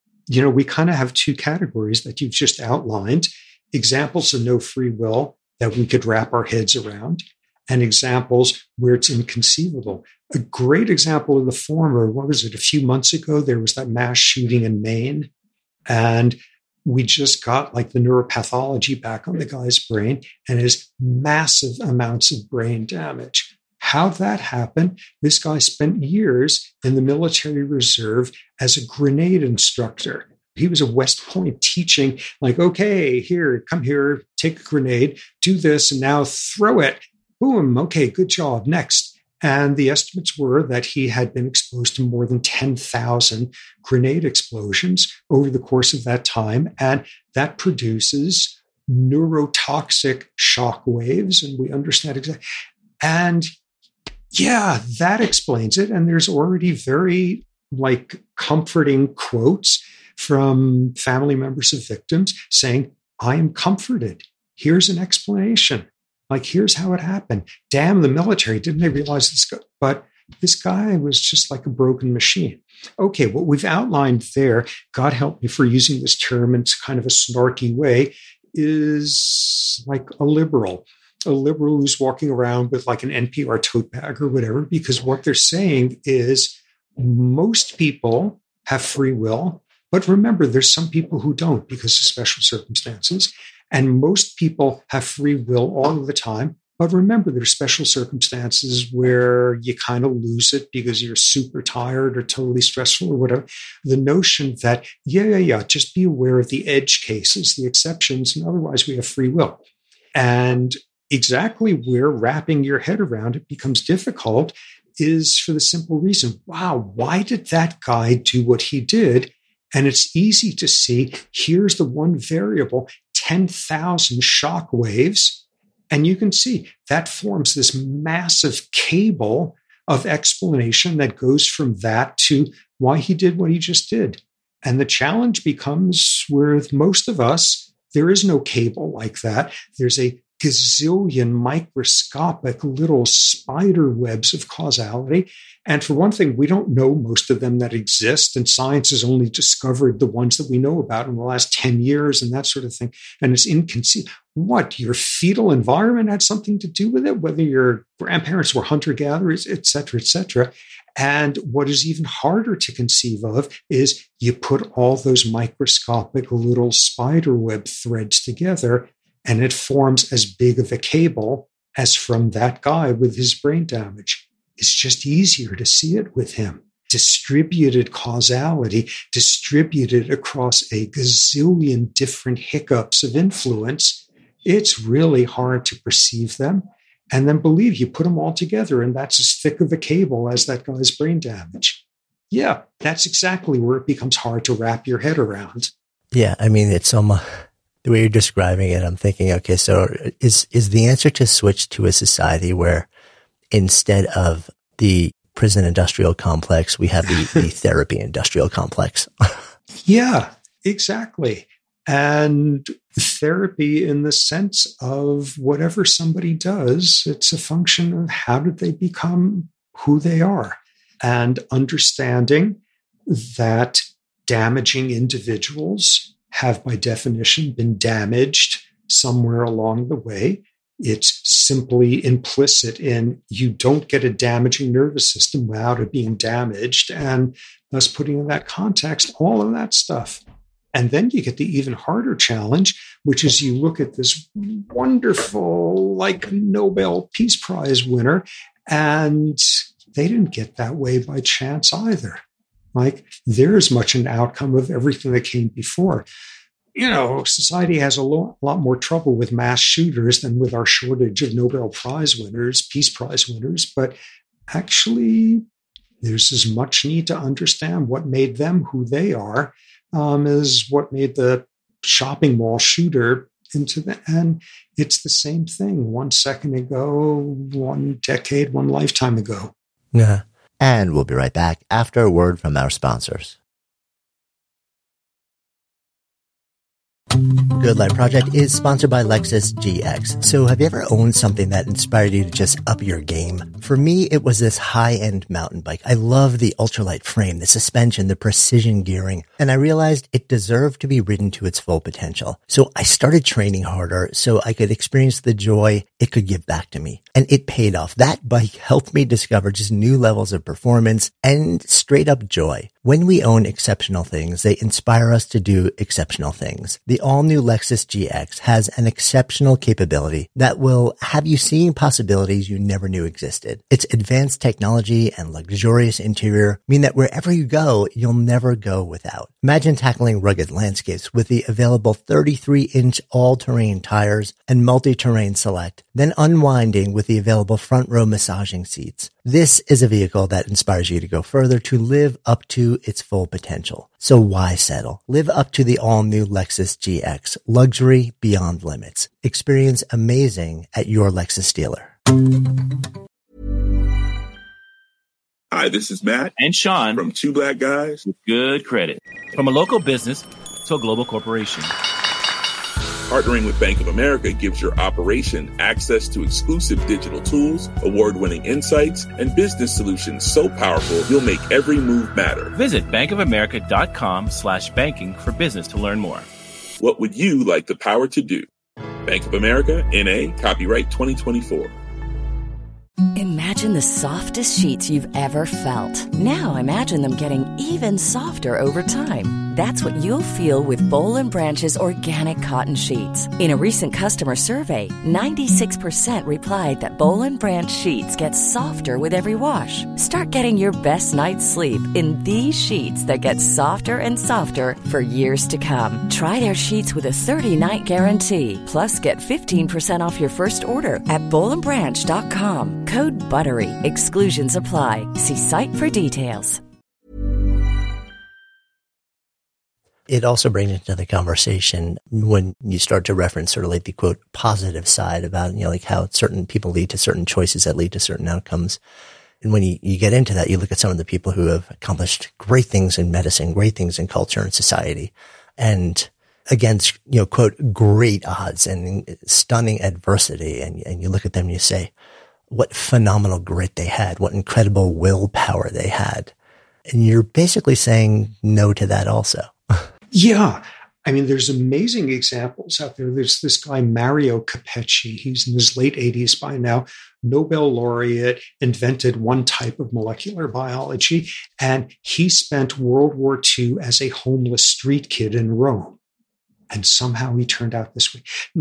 A: we kind of have 2 categories that you've just outlined: examples of no free will that we could wrap our heads around, and examples where it's inconceivable. A great example of the former, what was it, a few months ago, there was that mass shooting in Maine, and we just got like the neuropathology back on the guy's brain, and his massive amounts of brain damage. How that happened, this guy spent years in the military reserve as a grenade instructor. He was at West Point teaching, like, okay, here, come here, take a grenade, do this, and now throw it. Boom, okay, good job, next. And the estimates were that he had been exposed to more than 10,000 grenade explosions over the course of that time. And that produces neurotoxic shock waves. And we understand exactly. And yeah, that explains it. And there's already very comforting quotes from family members of victims saying, I am comforted. Here's an explanation. Here's how it happened. Damn the military. Didn't they realize this? But This guy was just like a broken machine. Okay, what we've outlined there, God help me for using this term in kind of a snarky way, is like a liberal who's walking around with like an NPR tote bag or whatever, because what they're saying is most people have free will, but remember, there's some people who don't because of special circumstances. And most people have free will all of the time. But remember, there's special circumstances where you kind of lose it because you're super tired or totally stressful or whatever. The notion that, just be aware of the edge cases, the exceptions, and otherwise we have free will. And exactly where wrapping your head around it becomes difficult is for the simple reason, wow, why did that guy do what he did? And it's easy to see, here's the one variable, 10,000 shock waves. And you can see that forms this massive cable of explanation that goes from that to why he did what he just did. And the challenge becomes with most of us, there is no cable like that. There's a gazillion microscopic little spider webs of causality. And for one thing, we don't know most of them that exist. And science has only discovered the ones that we know about in the last 10 years and that sort of thing. And it's inconceivable. What, your fetal environment had something to do with it, whether your grandparents were hunter-gatherers, et cetera, et cetera. And what is even harder to conceive of is you put all those microscopic little spider web threads together, and it forms as big of a cable as from that guy with his brain damage. It's just easier to see it with him. Distributed causality, distributed across a gazillion different hiccups of influence. It's really hard to perceive them. And then believe you put them all together, and that's as thick of a cable as that guy's brain damage. Yeah, that's exactly where it becomes hard to wrap your head around.
B: Yeah, I mean, it's the way you're describing it, I'm thinking, okay, so is the answer to switch to a society where instead of the prison industrial complex, we have the therapy industrial complex?
A: Yeah, exactly. And therapy in the sense of whatever somebody does, it's a function of how did they become who they are, and understanding that damaging individuals have by definition been damaged somewhere along the way. It's simply implicit in you don't get a damaging nervous system without it being damaged, and thus putting in that context, all of that stuff. And then you get the even harder challenge, which is you look at this wonderful, like Nobel Peace Prize winner, and they didn't get that way by chance either. Like they're as much an outcome of everything that came before. You know, society has a lot more trouble with mass shooters than with our shortage of Nobel Prize winners, Peace Prize winners. But actually, there's as much need to understand what made them who they are is what made the shopping mall shooter into the, and it's the same thing 1 second ago, 1 decade, 1 lifetime ago.
B: Yeah. And we'll be right back after a word from our sponsors. Good Life Project is sponsored by Lexus GX. So have you ever owned something that inspired you to just up your game? For me, it was this high-end mountain bike. I love the ultralight frame, the suspension, the precision gearing, and I realized it deserved to be ridden to its full potential. So I started training harder so I could experience the joy it could give back to me. And it paid off. That bike helped me discover just new levels of performance and straight up joy. When we own exceptional things, they inspire us to do exceptional things. The all-new Lexus GX has an exceptional capability that will have you seeing possibilities you never knew existed. Its advanced technology and luxurious interior mean that wherever you go, you'll never go without. Imagine tackling rugged landscapes with the available 33-inch all-terrain tires and multi-terrain select, then unwinding with the available front-row massaging seats. This is a vehicle that inspires you to go further, to live up to its full potential. So why settle? Live up to the all-new Lexus GX. Luxury beyond limits. Experience amazing at your Lexus dealer.
G: Hi, this is Matt
H: and Sean
G: from Two Black Guys
H: with Good Credit. From a local business to a global corporation.
G: Partnering with Bank of America gives your operation access to exclusive digital tools, award-winning insights, and business solutions so powerful you'll make every move matter.
H: Visit bankofamerica.com/banking for business to learn more.
G: What would you like the power to do? Bank of America, N.A., copyright 2024.
I: Imagine the softest sheets you've ever felt. Now imagine them getting even softer over time. That's what you'll feel with Boll & Branch's organic cotton sheets. In a recent customer survey, 96% replied that Boll & Branch sheets get softer with every wash. Start getting your best night's sleep in these sheets that get softer and softer for years to come. Try their sheets with a 30-night guarantee. Plus, get 15% off your first order at bollandbranch.com. Code BUTTERY. Exclusions apply. See site for details.
B: It also brings into the conversation when you start to reference sort of like the quote positive side about, like how certain people lead to certain choices that lead to certain outcomes. And when you get into that, you look at some of the people who have accomplished great things in medicine, great things in culture and society, and against, quote, great odds and stunning adversity. And you look at them and you say, what phenomenal grit they had, what incredible willpower they had. And you're basically saying no to that also.
A: Yeah. I mean, there's amazing examples out there. There's this guy, Mario Capecchi. He's in his late 80s by now, Nobel laureate, invented one type of molecular biology, and he spent World War II as a homeless street kid in Rome. And somehow he turned out this way.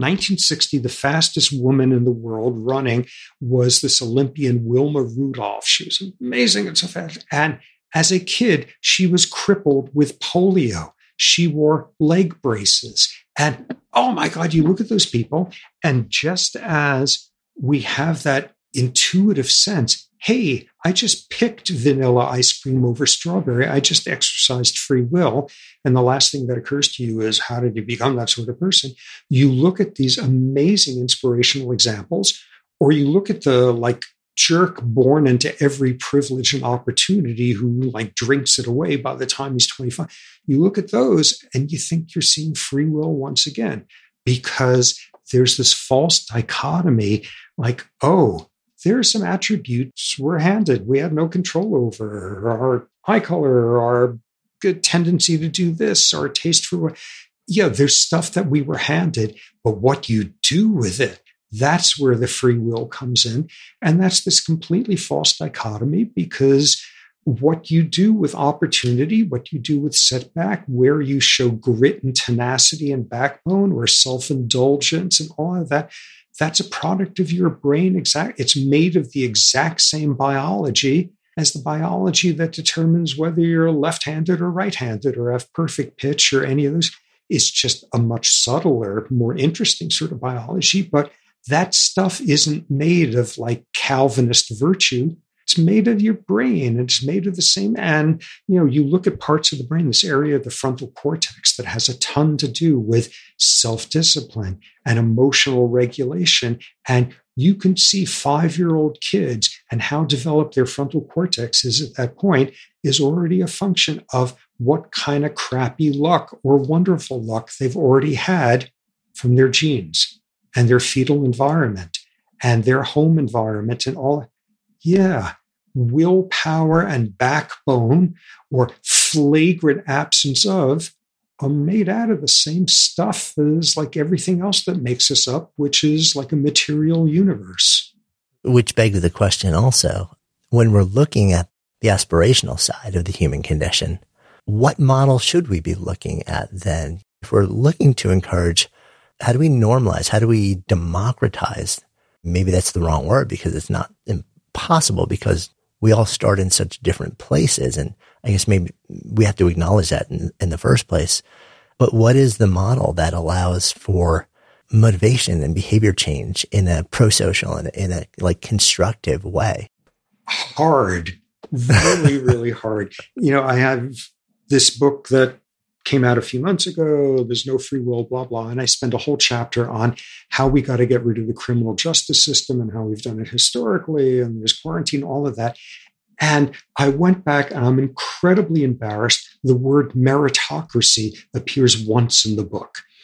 A: 1960, the fastest woman in the world running was this Olympian, Wilma Rudolph. She was amazing and so fast. And as a kid, she was crippled with polio. She wore leg braces. And oh my God, you look at those people. And just as we have that intuitive sense, hey, I just picked vanilla ice cream over strawberry. I just exercised free will. And the last thing that occurs to you is, how did you become that sort of person? You look at these amazing inspirational examples, or you look at the jerk born into every privilege and opportunity who drinks it away by the time he's 25. You look at those and you think you're seeing free will once again, because there's this false dichotomy there are some attributes we're handed we had no control over, our eye color, our good tendency to do this, our taste for what. Yeah, there's stuff that we were handed, but what you do with it, that's where the free will comes in. And that's this completely false dichotomy, because what you do with opportunity, what you do with setback, where you show grit and tenacity and backbone, or self-indulgence and all of that, that's a product of your brain. It's made of the exact same biology as the biology that determines whether you're left-handed or right-handed or have perfect pitch or any of those. It's just a much subtler, more interesting sort of biology. But that stuff isn't made of Calvinist virtue. It's made of your brain. It's made of the same. And, you look at parts of the brain, this area of the frontal cortex that has a ton to do with self-discipline and emotional regulation. And you can see 5-year-old kids and how developed their frontal cortex is at that point is already a function of what kind of crappy luck or wonderful luck they've already had from their genes and their fetal environment and their home environment and all. Yeah, willpower and backbone, or flagrant absence of, are made out of the same stuff as everything else that makes us up, which is a material universe.
B: Which begs the question also, when we're looking at the aspirational side of the human condition, what model should we be looking at then? If we're looking to encourage, how do we normalize? How do we democratize? Maybe that's the wrong word, because it's not possible, because we all start in such different places. And I guess maybe we have to acknowledge that in the first place. But what is the model that allows for motivation and behavior change in a pro-social and in a constructive way?
A: Hard, really, really hard. I have this book that came out a few months ago, There's No Free Will, blah, blah. And I spend a whole chapter on how we got to get rid of the criminal justice system and how we've done it historically. And there's quarantine, all of that. And I went back and I'm incredibly embarrassed. The word meritocracy appears once in the book.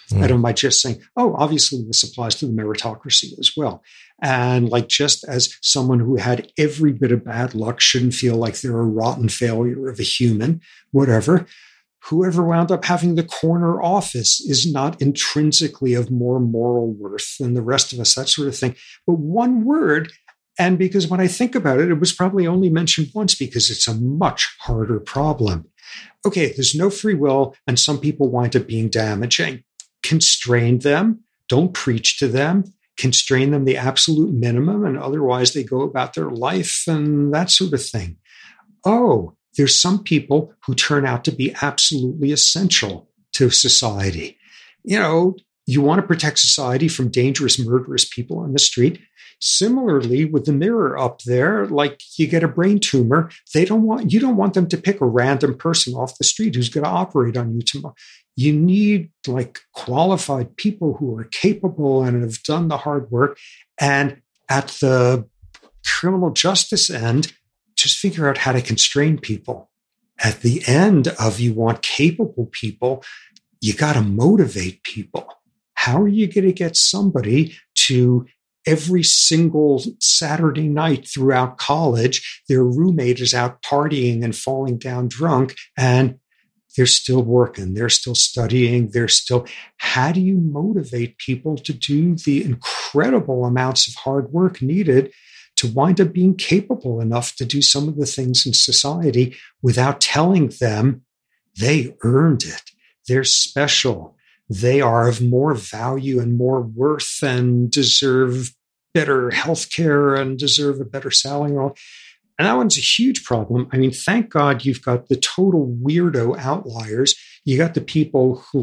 A: And am I just saying, oh, obviously this applies to the meritocracy as well. And like, just as someone who had every bit of bad luck shouldn't feel like they're a rotten failure of a human, whatever, whoever wound up having the corner office is not intrinsically of more moral worth than the rest of us, that sort of thing. But one word, and because when I think about it, it was probably only mentioned once because it's a much harder problem. Okay, there's no free will, and some people wind up being damaging. Constrain them, don't preach to them, constrain them the absolute minimum, and otherwise they go about their life and that sort of thing. Oh, there's some people who turn out to be absolutely essential to society. You know, you want to protect society from dangerous, murderous people on the street. Similarly, with the mirror up there, like you get a brain tumor, you don't want them to pick a random person off the street who's going to operate on you tomorrow. You need like qualified people who are capable and have done the hard work. And at the criminal justice end, just figure out how to constrain people. At the end of you want capable people, you got to motivate people. How are you going to get somebody to every single Saturday night throughout college, their roommate is out partying and falling down drunk, and they're still working, they're still studying, how do you motivate people to do the incredible amounts of hard work needed to wind up being capable enough to do some of the things in society without telling them they earned it, they're special, they are of more value and more worth and deserve better health care and deserve a better salary. And that one's a huge problem. I mean, thank God you've got the total weirdo outliers. You got the people who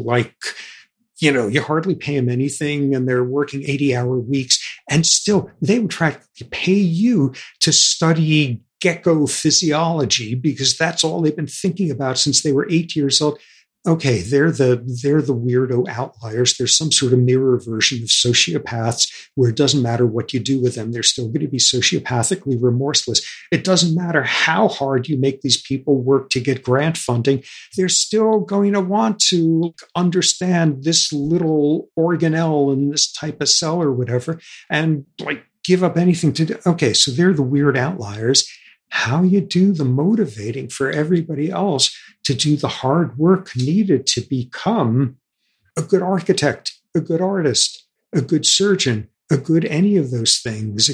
A: you hardly pay them anything and they're working 80-hour weeks and still they would try to pay you to study gecko physiology because that's all they've been thinking about since they were 8 years old. Okay, they're the weirdo outliers. There's some sort of mirror version of sociopaths where it doesn't matter what you do with them. They're still going to be sociopathically remorseless. It doesn't matter how hard you make these people work to get grant funding. They're still going to want to understand this little organelle in this type of cell or whatever and give up anything to do. Okay, so they're the weird outliers. How you do the motivating for everybody else to do the hard work needed to become a good architect, a good artist, a good surgeon, a good any of those things,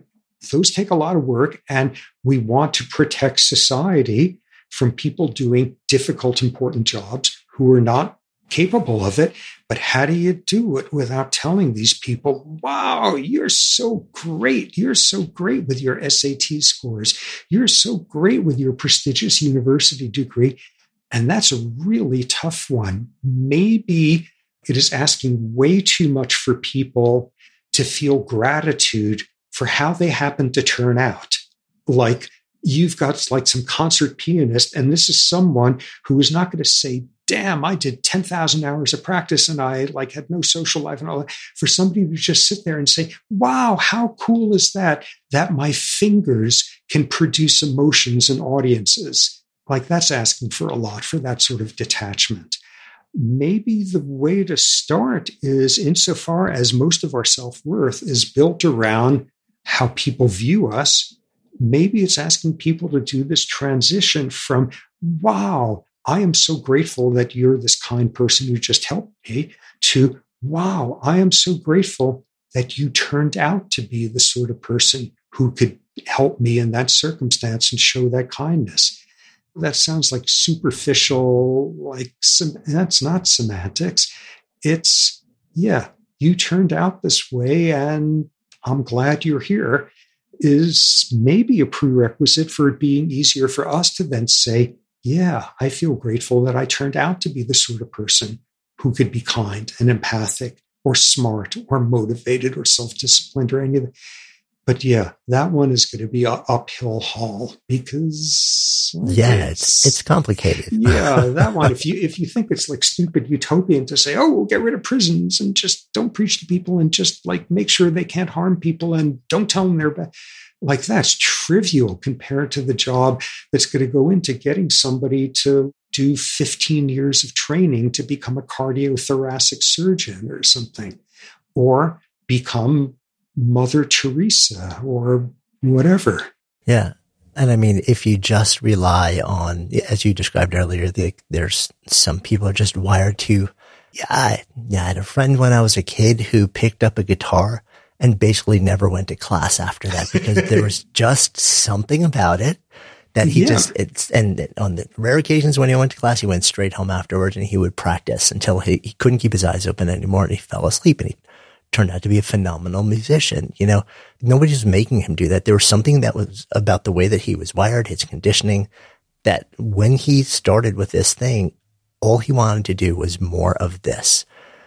A: those take a lot of work. And we want to protect society from people doing difficult, important jobs who are not capable of it. But how do you do it without telling these people, wow, you're so great. You're so great with your SAT scores. You're so great with your prestigious university degree. And that's a really tough one. Maybe it is asking way too much for people to feel gratitude for how they happen to turn out. Like you've got some concert pianist, and this is someone who is not going to say, damn, I did 10,000 hours of practice and I had no social life and all that. For somebody to just sit there and say, wow, how cool is that my fingers can produce emotions in audiences? That's asking for a lot for that sort of detachment. Maybe the way to start is insofar as most of our self-worth is built around how people view us. Maybe it's asking people to do this transition from, wow, I am so grateful that you're this kind person who just helped me, to, wow, I am so grateful that you turned out to be the sort of person who could help me in that circumstance and show that kindness. That sounds like superficial, that's not semantics. It's, yeah, you turned out this way and I'm glad you're here, is maybe a prerequisite for it being easier for us to then say, yeah, I feel grateful that I turned out to be the sort of person who could be kind and empathic or smart or motivated or self-disciplined or any of that. But yeah, that one is going to be an uphill haul because
B: it's complicated.
A: Yeah, that one. If you think it's stupid utopian to say, oh, we'll get rid of prisons and just don't preach to people and just make sure they can't harm people and don't tell them they're bad. That's trivial compared to the job that's going to go into getting somebody to do 15 years of training to become a cardiothoracic surgeon or something, or become Mother Teresa or whatever.
B: Yeah. And I mean, if you just rely on, as you described earlier, there's some people are just wired to, I had a friend when I was a kid who picked up a guitar and basically never went to class after that because there was just something about it that he and on the rare occasions when he went to class, he went straight home afterwards and he would practice until he couldn't keep his eyes open anymore and he fell asleep and he turned out to be a phenomenal musician. You know, nobody's making him do that. There was something that was about the way that he was wired, his conditioning, that when he started with this thing, all he wanted to do was more of this.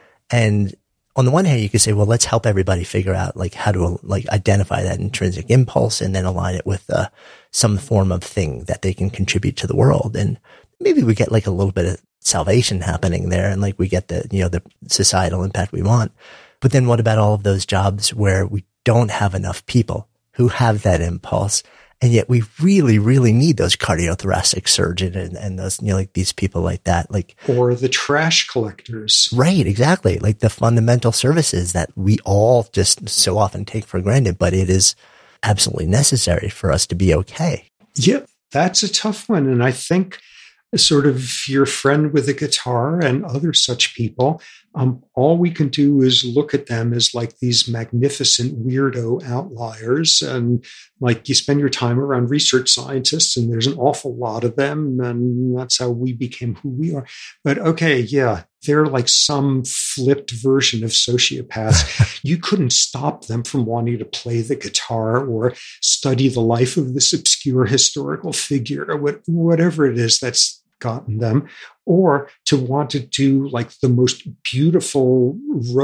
B: And on the one hand, you could say, well, let's help everybody figure out like how to like identify that intrinsic impulse and then align it with some form of thing that they can contribute to the world. And maybe we get like a little bit of salvation happening there and like we get the, you know, the societal impact we want. But then what about all of those jobs where we don't have enough people who have that impulse? And yet we really, really need those cardiothoracic surgeon and those, you know, like these people like that, like.
A: Or the trash collectors.
B: Right. Exactly. Like the fundamental services that we all just so often take for granted, but it is absolutely necessary for us to be okay.
A: Yep. That's a tough one. And I think sort of your friend with a guitar and other such people, all we can do is look at them as like these magnificent weirdo outliers. And like you spend your time around research scientists and there's an awful lot of them. And that's how we became who we are. But okay, yeah, they're like some flipped version of sociopaths. You couldn't stop them from wanting to play the guitar or study the life of this obscure historical figure or whatever it is that's gotten them, or to want to do like the most beautiful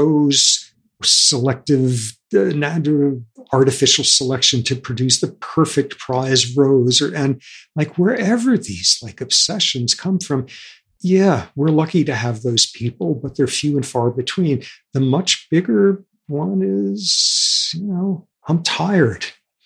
A: rose selective artificial selection to produce the perfect prize rose, and like wherever these like obsessions come from. Yeah, we're lucky to have those people, but they're few and far between. The much bigger one is, you know, I'm tired.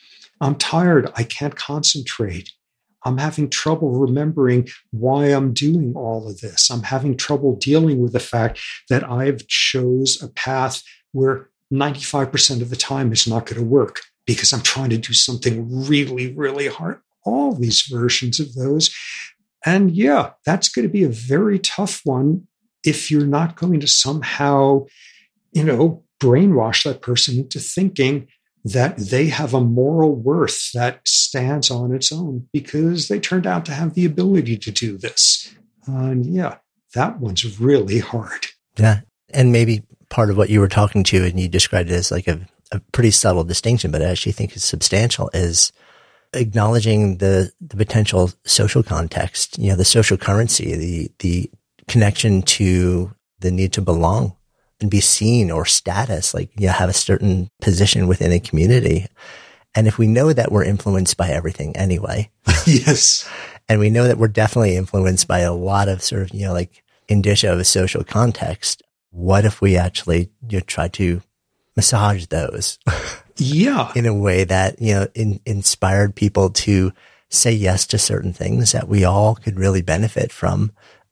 A: I can't concentrate. I'm having trouble remembering why I'm doing all of this. I'm having trouble dealing with the fact that I've chose a path where 95% of the time it's not going to work because I'm trying to do something really, really hard. All these versions of those. And yeah, that's going to be a very tough one if you're not going to somehow, you know, brainwash that person into thinking that they have a moral worth that stands on its own because they turned out to have the ability to do this. And yeah, that one's really hard.
B: Yeah. And maybe part of what you were talking to, and you described it as like a pretty subtle distinction, but I actually think it's substantial, is acknowledging the potential social context, you know, the social currency, the connection to the need to belong and be seen, or status, like, you know, have a certain position within a community. And if we know that we're influenced by everything anyway,
A: yes,
B: and we know that we're definitely influenced by a lot of sort of, you know, like indicia of a social context, what if we actually, you know, try to massage those?
A: Yeah.
B: In a way that, you know, inspired people to say yes to certain things that we all could really benefit from.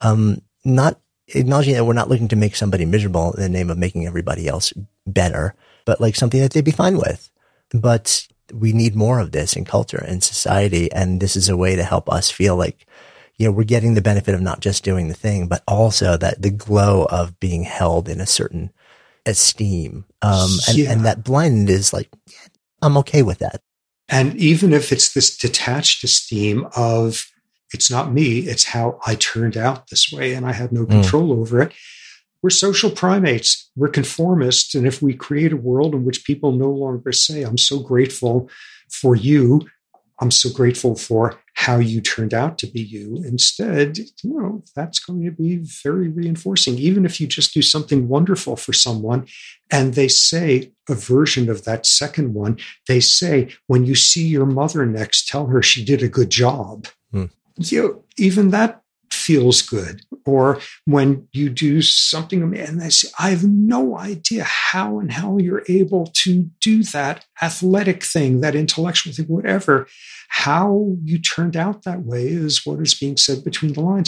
B: Not acknowledging that we're not looking to make somebody miserable in the name of making everybody else better, but like something that they'd be fine with. But we need more of this in culture and society. And this is a way to help us feel like, you know, we're getting the benefit of not just doing the thing, but also that the glow of being held in a certain esteem. And that blend is like, yeah, I'm okay with that.
A: And even if it's this detached esteem of, it's not me, it's how I turned out this way and I had no control over it. We're social primates. We're conformists. And if we create a world in which people no longer say, I'm so grateful for you, I'm so grateful for how you turned out to be you. Instead, you know, that's going to be very reinforcing. Even if you just do something wonderful for someone and they say a version of that second one, they say, when you see your mother next, tell her she did a good job. You know, even that feels good. Or when you do something and they say, I have no idea how you're able to do that athletic thing, that intellectual thing, whatever. How you turned out that way is what is being said between the lines.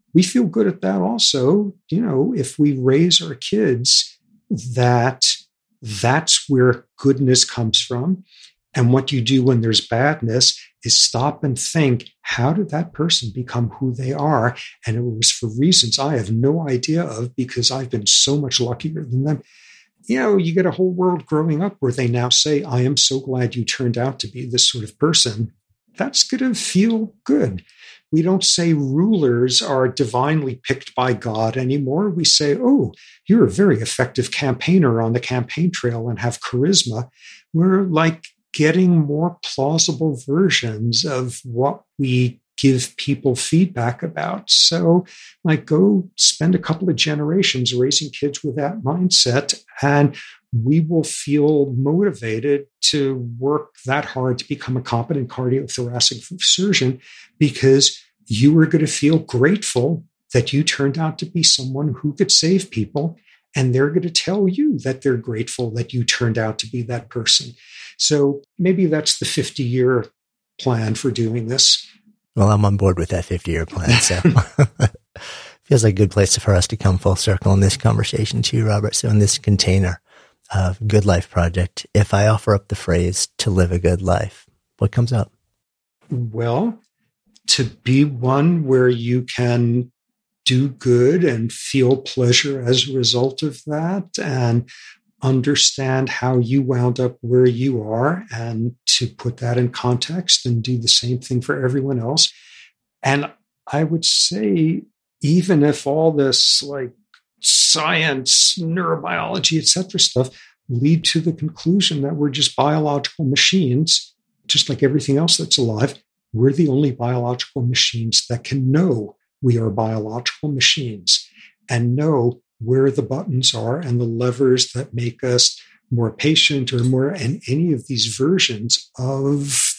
A: we feel good at that also. If we raise our kids, that's where goodness comes from. And what you do when there's badness is stop and think, how did that person become who they are? And it was for reasons I have no idea of because I've been so much luckier than them. You get a whole world growing up where they now say, I am so glad you turned out to be this sort of person. That's going to feel good. We don't say rulers are divinely picked by God anymore. We say, oh, you're a very effective campaigner on the campaign trail and have charisma. We're like getting more plausible versions of what we give people feedback about. So go spend a couple of generations raising kids with that mindset, and we will feel motivated to work that hard to become a competent cardiothoracic surgeon because you are going to feel grateful that you turned out to be someone who could save people. And they're going to tell you that they're grateful that you turned out to be that person. So maybe that's the 50-year plan for doing this.
B: Well, I'm on board with that 50-year plan. So feels like a good place for us to come full circle in this conversation too, Robert. So in this container of Good Life Project, if I offer up the phrase to live a good life, what comes up?
A: Well, to be one where you can do good and feel pleasure as a result of that and understand how you wound up where you are and to put that in context and do the same thing for everyone else. And I would say, even if all this science, neurobiology, etc. stuff lead to the conclusion that we're just biological machines, just like everything else that's alive, we're the only biological machines that can know we are biological machines and know where the buttons are and the levers that make us more patient or more, and any of these versions of,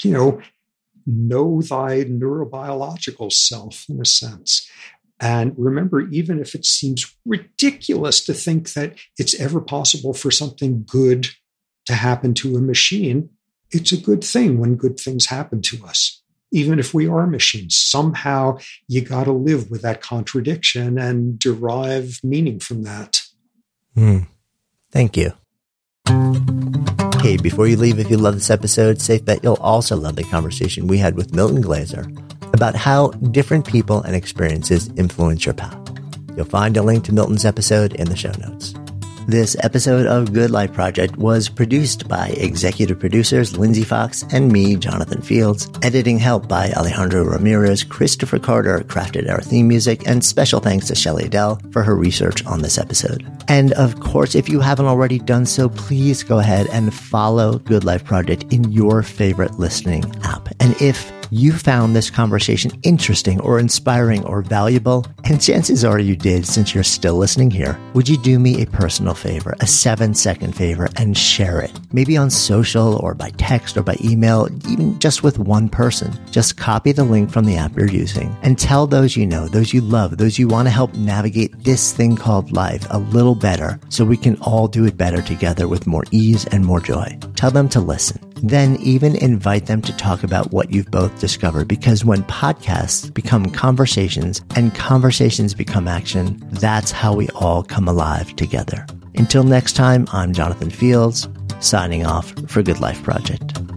A: know thy neurobiological self in a sense. And remember, even if it seems ridiculous to think that it's ever possible for something good to happen to a machine, it's a good thing when good things happen to us. Even if we are machines, somehow you got to live with that contradiction and derive meaning from that.
B: Thank you. Hey, before you leave, if you love this episode, safe bet you'll also love the conversation we had with Milton Glaser about how different people and experiences influence your path. You'll find a link to Milton's episode in the show notes. This episode of Good Life Project was produced by executive producers Lindsay Fox and me, Jonathan Fields. Editing help by Alejandro Ramirez. Christopher Carter crafted our theme music, and special thanks to Shelley Adele for her research on this episode. And of course, if you haven't already done so, please go ahead and follow Good Life Project in your favorite listening app. And if you found this conversation interesting or inspiring or valuable, and chances are you did since you're still listening here, would you do me a personal favor, a 7-second favor, and share it? Maybe on social or by text or by email, even just with one person. Just copy the link from the app you're using and tell those you know, those you love, those you want to help navigate this thing called life a little better so we can all do it better together with more ease and more joy. Tell them to listen. Then even invite them to talk about what you've both discovered, because when podcasts become conversations and conversations become action, that's how we all come alive together. Until next time, I'm Jonathan Fields, signing off for Good Life Project.